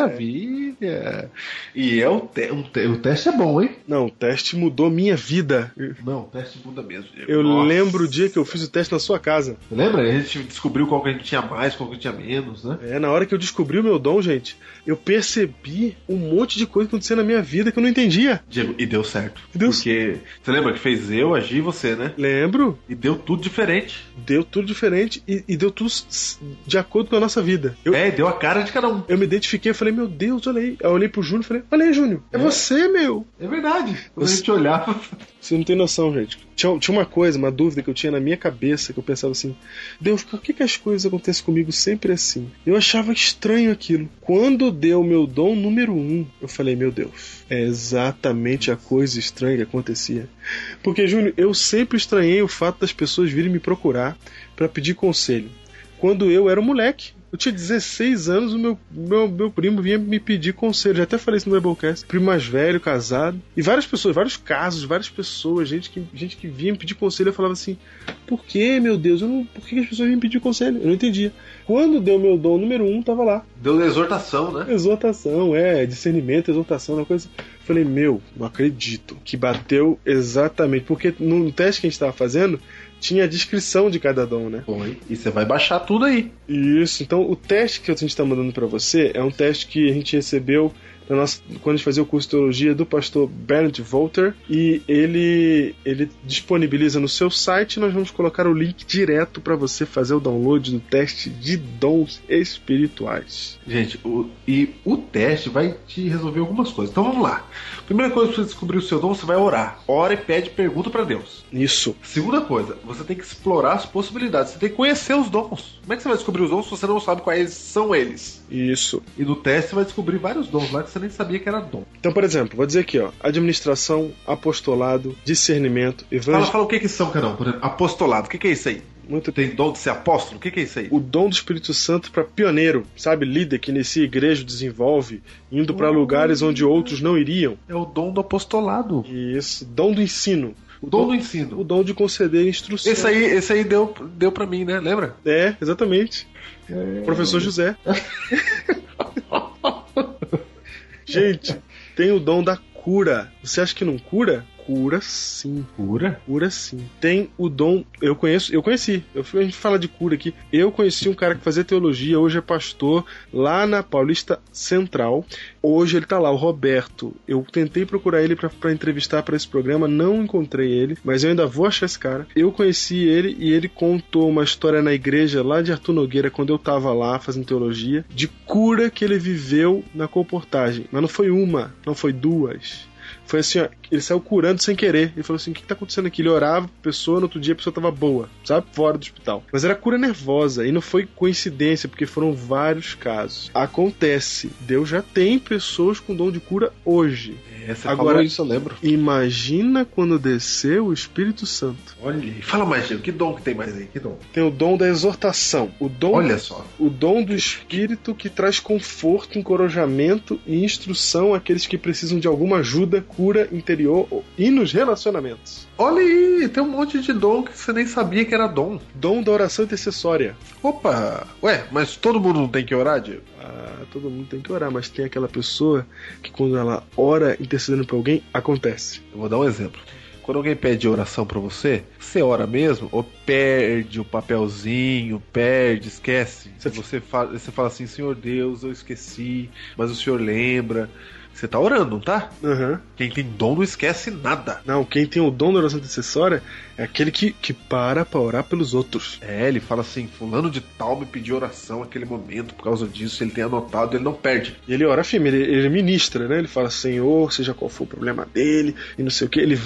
Maravilha! E o teste é bom, hein? Não, o teste mudou minha vida. Não, o teste muda mesmo, Diego. Eu lembro o dia que eu fiz o teste na sua casa. Lembra? A gente descobriu qual que a gente tinha mais, qual que tinha menos, né? Na hora que eu descobri o meu dom, gente, eu percebi um monte de coisa acontecendo na minha vida que eu não entendia. Diego, e deu certo. Porque, você lembra que fez eu, a Gi e você, né? Lembro. E deu tudo diferente. Deu tudo diferente e deu tudo de acordo com a nossa vida. Deu a cara de cada um. Eu me identifiquei e falei, meu Deus, olha aí. Eu olhei pro Júnior e falei, olha aí, Júnior, é você, meu. É verdade. Quando a gente olhava... Você não tem noção, gente. Tinha uma coisa, uma dúvida que eu tinha na minha cabeça, que eu pensava assim, Deus, por que as coisas acontecem comigo sempre assim? Eu achava estranho aquilo. Quando deu o meu dom número 1, eu falei, meu Deus, é exatamente a coisa estranha que acontecia. Porque, Júnior, eu sempre estranhei o fato das pessoas virem me procurar para pedir conselho. Quando eu era um moleque, eu tinha 16 anos, o meu primo vinha me pedir conselho. Já até falei isso no Biblecast. Primo mais velho, casado. E várias pessoas, vários casos, várias pessoas, gente que vinha me pedir conselho. Eu falava assim, por que, meu Deus? Por que as pessoas vinham me pedir conselho? Eu não entendia. Quando deu meu dom número 1, tava lá. Deu exortação, né? Exortação, discernimento, exortação, uma coisa. Falei, não acredito que bateu exatamente. Porque no teste que a gente tava fazendo, tinha a descrição de cada dom, né? Foi. E você vai baixar tudo aí. Isso. Então, o teste que a gente está mandando para você é um teste que a gente recebeu quando a gente fazia o curso de teologia do pastor Bernd Wolter, e ele disponibiliza no seu site. Nós vamos colocar o link direto para você fazer o download do teste de dons espirituais. Gente, o teste vai te resolver algumas coisas. Então vamos lá. Primeira coisa, para você descobrir o seu dom, você vai orar. Ora e pede pergunta para Deus. Isso. Segunda coisa, você tem que explorar as possibilidades. Você tem que conhecer os dons. Como é que você vai descobrir os dons se você não sabe quais são eles? Isso. E no teste você vai descobrir vários dons lá que você você nem sabia que era dom. Então, por exemplo, vou dizer aqui, ó, administração, apostolado, discernimento, evangelho. Fala o que são, Canão? Por exemplo, apostolado, o que é isso aí? Muito Tem dom de ser apóstolo? O que é isso aí? O dom do Espírito Santo para pioneiro, sabe? Líder que inicia igreja, desenvolve, indo para lugares onde outros não iriam. É o dom do apostolado. Isso, dom do ensino. O dom do ensino. O dom de conceder instrução. Esse aí deu pra mim, né? Lembra? É, exatamente. Professor José. Gente, tem o dom da cura. Você acha que não cura? Cura sim. Cura? Cura sim. Tem o dom. A gente fala de cura aqui. Eu conheci um cara que fazia teologia, hoje é pastor, lá na Paulista Central. Hoje ele tá lá, o Roberto. Eu tentei procurar ele pra entrevistar pra esse programa, não encontrei ele, mas eu ainda vou achar esse cara. Eu conheci ele e ele contou uma história na igreja lá de Arthur Nogueira, quando eu tava lá fazendo teologia, de cura que ele viveu na colportagem. Mas não foi uma, não foi duas. Foi assim, ó, ele saiu curando sem querer. Ele falou assim, o que tá acontecendo aqui? Ele orava pra pessoa, no outro dia a pessoa tava boa, sabe? Fora do hospital. Mas era cura nervosa, e não foi coincidência, porque foram vários casos. Acontece, Deus já tem pessoas com dom de cura hoje. Você agora, falou isso, eu lembro. Imagina quando descer o Espírito Santo. Olha aí. Fala mais, Diego, que dom que tem mais aí? Que dom? Tem o dom da exortação. Olha só. O dom do Espírito que traz conforto, encorajamento e instrução àqueles que precisam de alguma ajuda, cura interior e nos relacionamentos. Olha aí, tem um monte de dom que você nem sabia que era dom. Dom da oração intercessória. Opa! Ué, mas todo mundo não tem que orar, Diego? Todo mundo tem que orar, mas tem aquela pessoa que quando ela ora intercedendo pra alguém, acontece. Eu vou dar um exemplo. Quando alguém pede oração pra você, você ora mesmo ou perde o papelzinho, esquece? Você fala assim, Senhor Deus, eu esqueci, mas o Senhor lembra. Você tá orando, não tá? Uhum. Quem tem dom não esquece nada. Não, quem tem o dom da oração intercessória é aquele que para pra orar pelos outros. É, ele fala assim, fulano de tal me pediu oração naquele momento, por causa disso, ele tem anotado, ele não perde. E ele ora firme, ele ministra, né? Ele fala, Senhor, seja qual for o problema dele, e não sei o que. Ele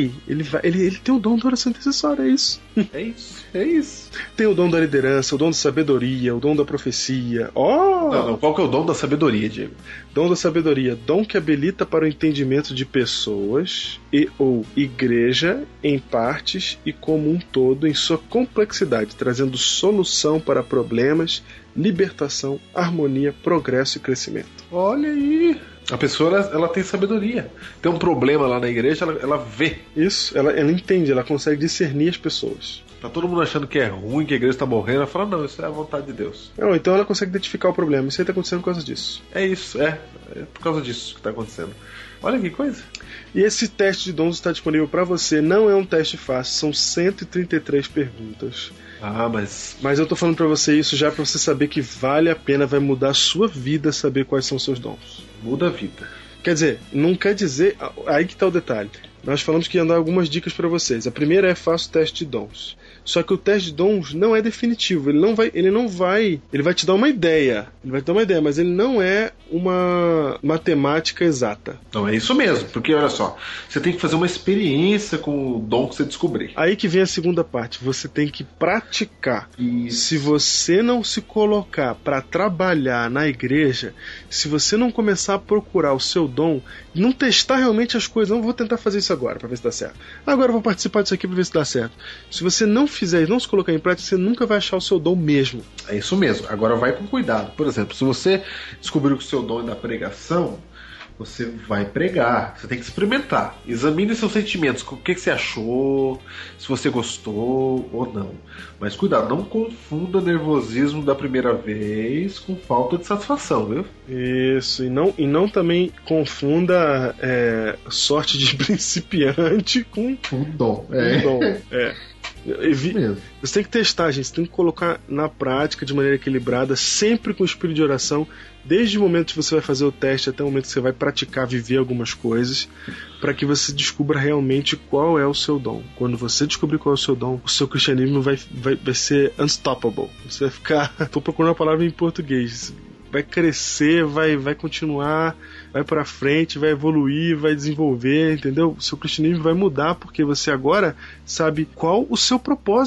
tem o dom da oração intercessória, é isso. É isso. Tem o dom da liderança, o dom da sabedoria, o dom da profecia. Não, qual que é o dom da sabedoria, Diego? Dom da sabedoria, dom que habilita para o entendimento de pessoas e ou igreja em partes e como um todo em sua complexidade, trazendo solução para problemas, libertação, harmonia, progresso e crescimento. Olha aí! A pessoa, ela tem sabedoria. Tem um problema lá na igreja, ela vê. Isso, ela entende, ela consegue discernir as pessoas. Tá todo mundo achando que é ruim, que a igreja tá morrendo. Ela fala, não, isso é a vontade de Deus. Não, então ela consegue identificar o problema. Isso aí tá acontecendo por causa disso. É isso, é por causa disso que tá acontecendo. Olha que coisa. E esse teste de dons está disponível para você. Não é um teste fácil, são 133 perguntas. Mas eu tô falando pra você isso já pra você saber que vale a pena, vai mudar a sua vida saber quais são os seus dons. Muda a vida. Quer dizer, não quer dizer... Aí que tá o detalhe. Nós falamos que ia dar algumas dicas pra vocês. A primeira é faça o teste de dons. Só que o teste de dons não é definitivo. Ele vai te dar uma ideia. Mas ele não é uma matemática exata. Não, é isso mesmo. Porque, olha só, você tem que fazer uma experiência com o dom que você descobrir. Aí que vem a segunda parte. Você tem que praticar. Isso. Se você não se colocar pra trabalhar na igreja, se você não começar a procurar o seu dom, não testar realmente as coisas, não vou tentar fazer isso agora pra ver se dá certo. Agora eu vou participar disso aqui pra ver se dá certo. Se você não fizer e não se colocar em prática, você nunca vai achar o seu dom mesmo. É isso mesmo. Agora vai com cuidado. Por exemplo, se você descobriu que o seu dom é da pregação, você vai pregar. Você tem que experimentar. Examine seus sentimentos. O que você achou, se você gostou ou não. Mas cuidado, não confunda nervosismo da primeira vez com falta de satisfação, viu? Isso, e não também confunda sorte de principiante com dom. Você tem que testar, gente. Você tem que colocar na prática de maneira equilibrada, sempre com o espírito de oração, desde o momento que você vai fazer o teste até o momento que você vai praticar, viver algumas coisas, para que você descubra realmente qual é o seu dom. Quando você descobrir qual é o seu dom, o seu cristianismo vai ser unstoppable. Você vai ficar... Tô procurando a palavra em português. Vai crescer, vai continuar, vai pra frente, vai evoluir, vai desenvolver, entendeu? O seu cristianismo vai mudar porque você agora sabe qual o seu propósito.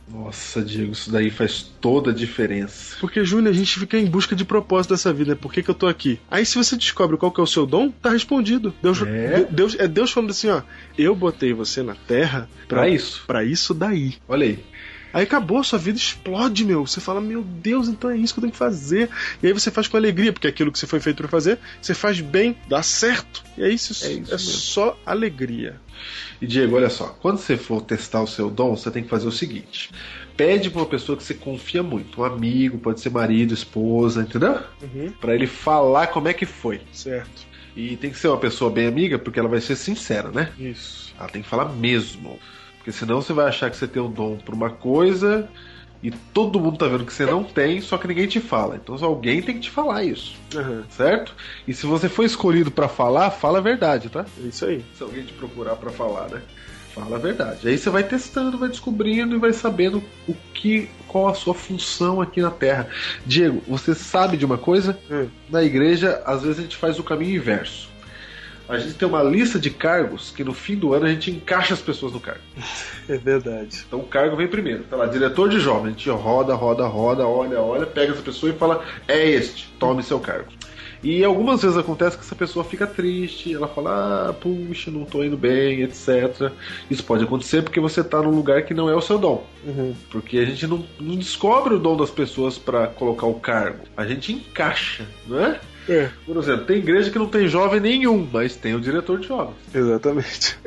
Nossa, Diego, isso daí faz toda a diferença. Porque, Júnior, a gente fica em busca de propósito dessa vida, né? Por que eu tô aqui? Aí se você descobre qual que é o seu dom, tá respondido. Deus falando assim, ó, eu botei você na Terra Pra isso. Pra isso daí. Olha aí. Aí acabou, sua vida explode, meu. Você fala, meu Deus, então é isso que eu tenho que fazer. E aí você faz com alegria, porque aquilo que você foi feito pra fazer, você faz bem, dá certo. E aí isso é só alegria. E Diego, olha só, quando você for testar o seu dom, você tem que fazer o seguinte: pede pra uma pessoa que você confia muito, um amigo, pode ser marido, esposa, entendeu? Pra ele falar como é que foi. Certo. E tem que ser uma pessoa bem amiga, porque ela vai ser sincera, né? Isso. Ela tem que falar mesmo. Porque senão você vai achar que você tem um dom pra uma coisa e todo mundo tá vendo que você não tem, só que ninguém te fala. Então alguém tem que te falar isso. Certo? E se você for escolhido pra falar, fala a verdade, tá? É isso aí. Se alguém te procurar pra falar, né? Fala a verdade. Aí você vai testando, vai descobrindo e vai sabendo qual a sua função aqui na Terra. Diego, você sabe de uma coisa? Na igreja, às vezes a gente faz o caminho inverso. A gente tem uma lista de cargos que no fim do ano a gente encaixa as pessoas no cargo. É verdade. Então o cargo vem primeiro. Tá lá, diretor de jovem. A gente roda, olha, pega essa pessoa e fala, é este, tome seu cargo. E algumas vezes acontece que essa pessoa fica triste, ela fala, puxa, não tô indo bem, etc. Isso pode acontecer porque você tá num lugar que não é o seu dom. Porque a gente não descobre o dom das pessoas pra colocar o cargo. A gente encaixa, não é? Por exemplo, tem igreja que não tem jovem nenhum, mas tem o diretor de jovens. Exatamente.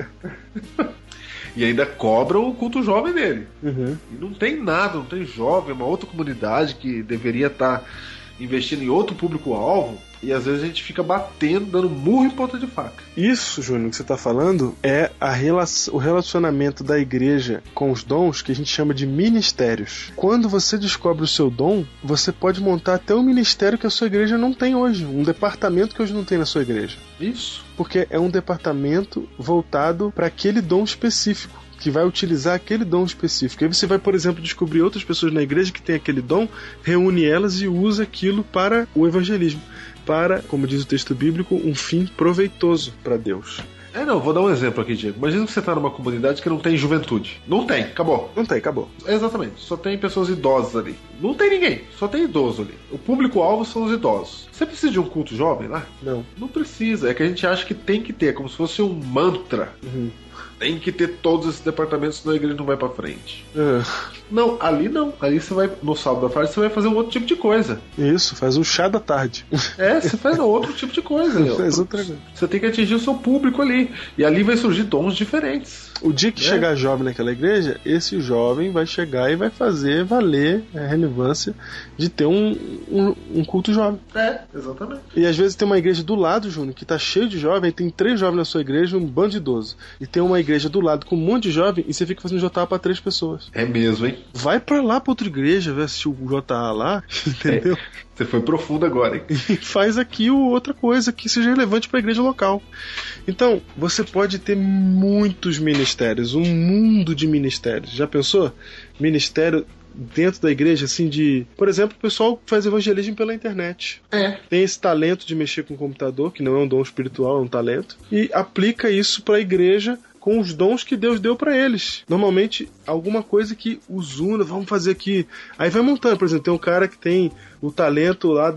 E ainda cobram o culto jovem dele. E não tem nada, não tem jovem, uma outra comunidade que deveria estar investindo em outro público-alvo. E às vezes a gente fica batendo, dando murro em ponta de faca. Isso, Júnior, que você está falando é o relacionamento da igreja com os dons que a gente chama de ministérios. Quando você descobre o seu dom, você pode montar até um ministério que a sua igreja não tem hoje. Um departamento que hoje não tem na sua igreja. Isso. Porque é um departamento voltado para aquele dom específico, que vai utilizar aquele dom específico. Aí você vai, por exemplo, descobrir outras pessoas na igreja que têm aquele dom, reúne elas e usa aquilo para o evangelismo. Para, como diz o texto bíblico, um fim proveitoso para Deus. Vou dar um exemplo aqui, Diego. Imagina que você está numa comunidade que não tem juventude. Não tem, acabou. Não tem, acabou. Exatamente, só tem pessoas idosas ali. Não tem ninguém, só tem idoso ali. O público-alvo são os idosos. Você precisa de um culto jovem lá? Não. Não precisa, é que a gente acha que tem que ter, como se fosse um mantra. Tem que ter todos esses departamentos, senão a igreja não vai pra frente. Não, ali não. Ali você vai, no sábado da tarde, você vai fazer um outro tipo de coisa. Isso, faz um chá da tarde. Você faz outro tipo de coisa. Faz outra coisa. Você tem que atingir o seu público ali. E ali vai surgir dons diferentes. O dia que chegar jovem naquela igreja, esse jovem vai chegar e vai fazer valer a relevância de ter um culto jovem. Exatamente. E às vezes tem uma igreja do lado, Júnior, que tá cheio de jovem, tem 3 jovens na sua igreja, um bando de idoso. E tem uma igreja do lado com um monte de jovem e você fica fazendo JA pra 3 pessoas. É mesmo, hein? Vai pra lá, pra outra igreja, vai assistir o JA lá, entendeu? Você foi profundo agora, hein? E faz aqui outra coisa que seja relevante pra igreja local. Então, você pode ter muitos ministérios, um mundo de ministérios. Já pensou? Ministério dentro da igreja, assim, de... Por exemplo, o pessoal faz evangelismo pela internet. Tem esse talento de mexer com o computador, que não é um dom espiritual, é um talento, e aplica isso pra igreja com os dons que Deus deu pra eles. Normalmente, alguma coisa que os una, vamos fazer aqui. Aí vai montando, por exemplo, tem um cara que tem o talento lá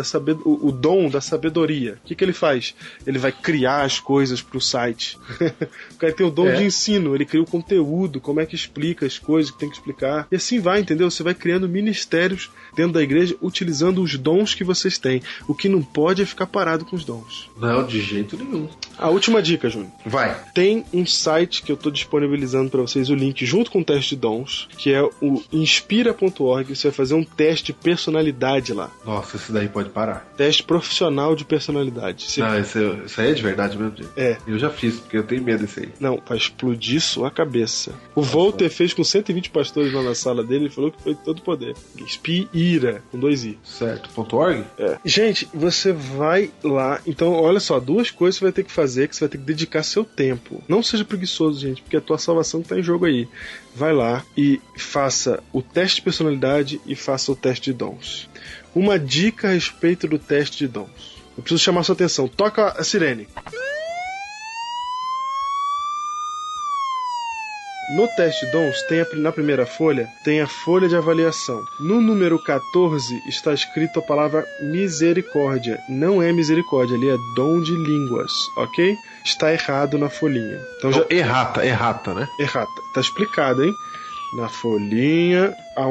o dom da sabedoria. O que ele faz? Ele vai criar as coisas pro site. O cara tem o dom de ensino, ele cria o conteúdo, como é que explica as coisas que tem que explicar. E assim vai, entendeu? Você vai criando ministérios dentro da igreja, utilizando os dons que vocês têm. O que não pode é ficar parado com os dons. Não, de jeito nenhum. A última dica, Júnior. Vai. Tem um site que eu tô disponibilizando para vocês o link junto com o teste de dons, que é o inspira.org. Você vai fazer um teste de personalidade lá. Nossa, esse daí pode parar. Teste profissional de personalidade. Não, isso aí é de verdade mesmo, Diego? Eu já fiz, porque eu tenho medo desse aí. Não, vai explodir sua cabeça. O Volter fez com 120 pastores lá na sala dele, ele falou que foi todo poder. Inspira, com 2 i. Certo, .org? Gente, você vai lá, então olha só, 2 coisas você vai ter que fazer, que você vai ter que dedicar seu tempo. Não seja preguiçoso, gente, porque a tua salvação tá em jogo aí. Vai lá e faça o teste de personalidade e faça o teste de dons. Uma dica a respeito do teste de dons. Eu preciso chamar sua atenção. Toca a sirene. No teste de dons, na primeira folha, tem a folha de avaliação. No número 14 está escrito a palavra misericórdia. Não é misericórdia, ali é dom de línguas, ok? Está errado na folhinha. Então já... Errata, né? Errata. Tá explicado, hein? Na folhinha,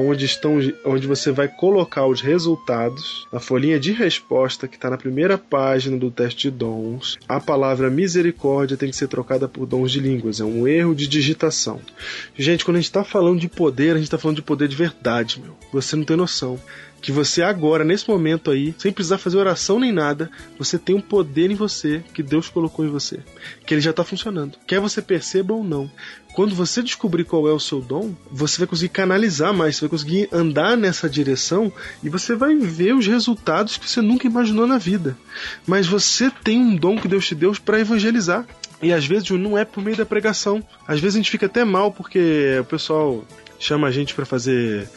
onde você vai colocar os resultados, na folhinha de resposta que está na primeira página do teste de dons, a palavra misericórdia tem que ser trocada por dons de línguas. É um erro de digitação. Gente, quando a gente está falando de poder, a gente está falando de poder de verdade, meu. Você não tem noção. Que você agora, nesse momento aí, sem precisar fazer oração nem nada, você tem um poder em você que Deus colocou em você. Que ele já está funcionando. Quer você perceba ou não. Quando você descobrir qual é o seu dom, você vai conseguir canalizar mais, você vai conseguir andar nessa direção e você vai ver os resultados que você nunca imaginou na vida. Mas você tem um dom que Deus te deu para evangelizar. E às vezes não é por meio da pregação. Às vezes a gente fica até mal porque o pessoal chama a gente para fazer...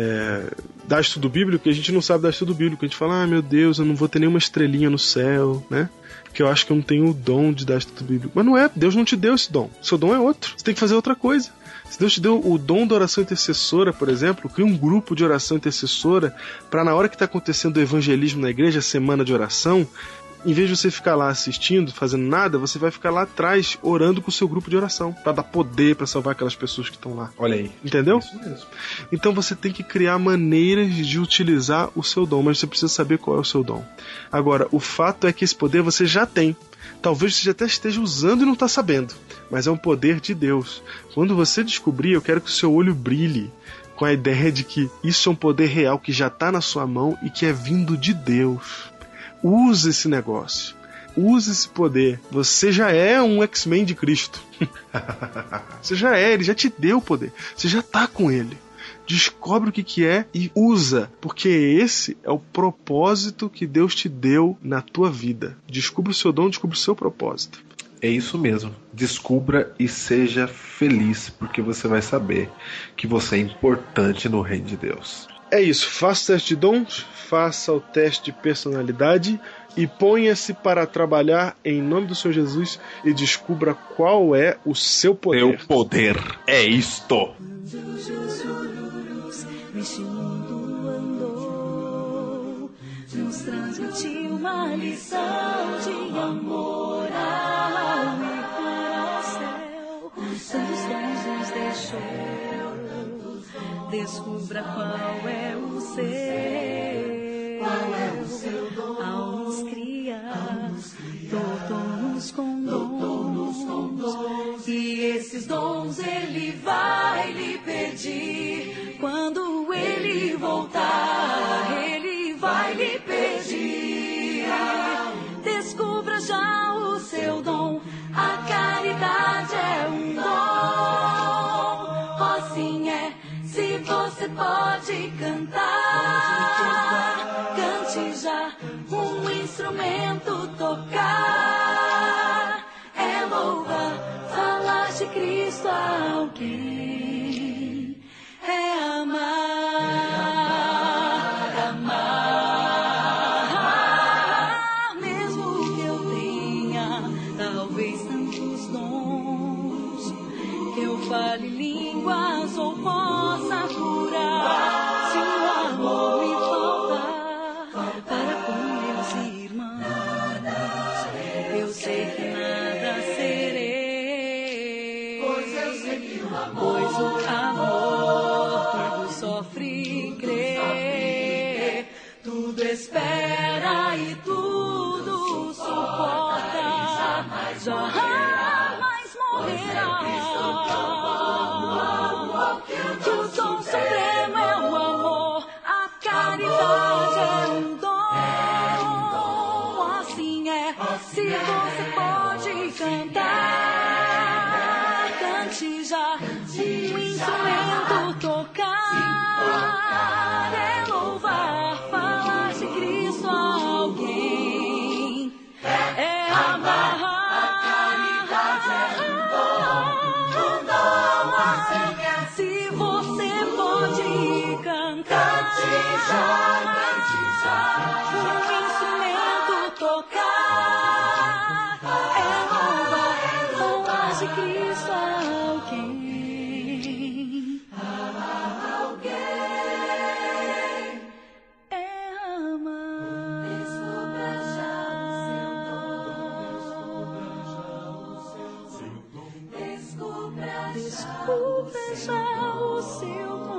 dar estudo bíblico, e a gente não sabe dar estudo bíblico. A gente fala, meu Deus, eu não vou ter nenhuma estrelinha no céu, né? Porque eu acho que eu não tenho o dom de dar estudo bíblico. Mas não é, Deus não te deu esse dom. Seu dom é outro. Você tem que fazer outra coisa. Se Deus te deu o dom da oração intercessora, por exemplo, cria um grupo de oração intercessora para na hora que está acontecendo o evangelismo na igreja, a semana de oração, em vez de você ficar lá assistindo, fazendo nada, você vai ficar lá atrás orando com o seu grupo de oração, para dar poder, para salvar aquelas pessoas que estão lá. Olha aí. Entendeu? Isso mesmo. Então você tem que criar maneiras de utilizar o seu dom, mas você precisa saber qual é o seu dom. Agora, o fato é que esse poder você já tem. Talvez você até esteja usando e não está sabendo, mas é um poder de Deus. Quando você descobrir, eu quero que o seu olho brilhe com a ideia de que isso é um poder real que já está na sua mão e que é vindo de Deus. Use esse negócio. Use esse poder. Você já é um X-Men de Cristo. Você já é, ele já te deu o poder. Você já tá com ele. Descobre o que é e usa, porque esse é o propósito que Deus te deu na tua vida. Descubra o seu dom, descubra o seu propósito. É isso mesmo. Descubra e seja feliz, porque você vai saber que você é importante no reino de Deus. É isso, faça o teste de dons, faça o teste de personalidade e ponha-se para trabalhar em nome do Senhor Jesus e descubra qual é o seu poder. Meu poder é isto. Jesus neste mundo andou, nos transmitiu uma lição de amor ao ir para o céu, tantos dons nos deixou. Descubra qual é o seu dom, ao nos criar, dotou-nos com dons, e esses dons ele vai lhe pedir, quando ele voltar, ele vai lhe pedir. Descubra já o seu dom, a caridade é um dom, assim é. Se você pode cantar, cante já, um instrumento tocar, é louvar, falar de Cristo a alguém, é amar, mesmo que eu tenha talvez tantos dons, que eu fale línguas ou possa curar, se o amor me faltar para com meus irmãos, eu sei que nada serei, pois o amor tudo sofre e crê, tudo espera e tudo suporta, jamais morrerá. Que o dom supremo é o amor, a caridade é um dom, assim é. Se você pode cantar, cante já, um instrumento tocar, é louvar, falar de Cristo a alguém, é amar. Se você pode cantar, um instrumento tocar, é louvar, falar de Cristo a alguém. por beijar o seu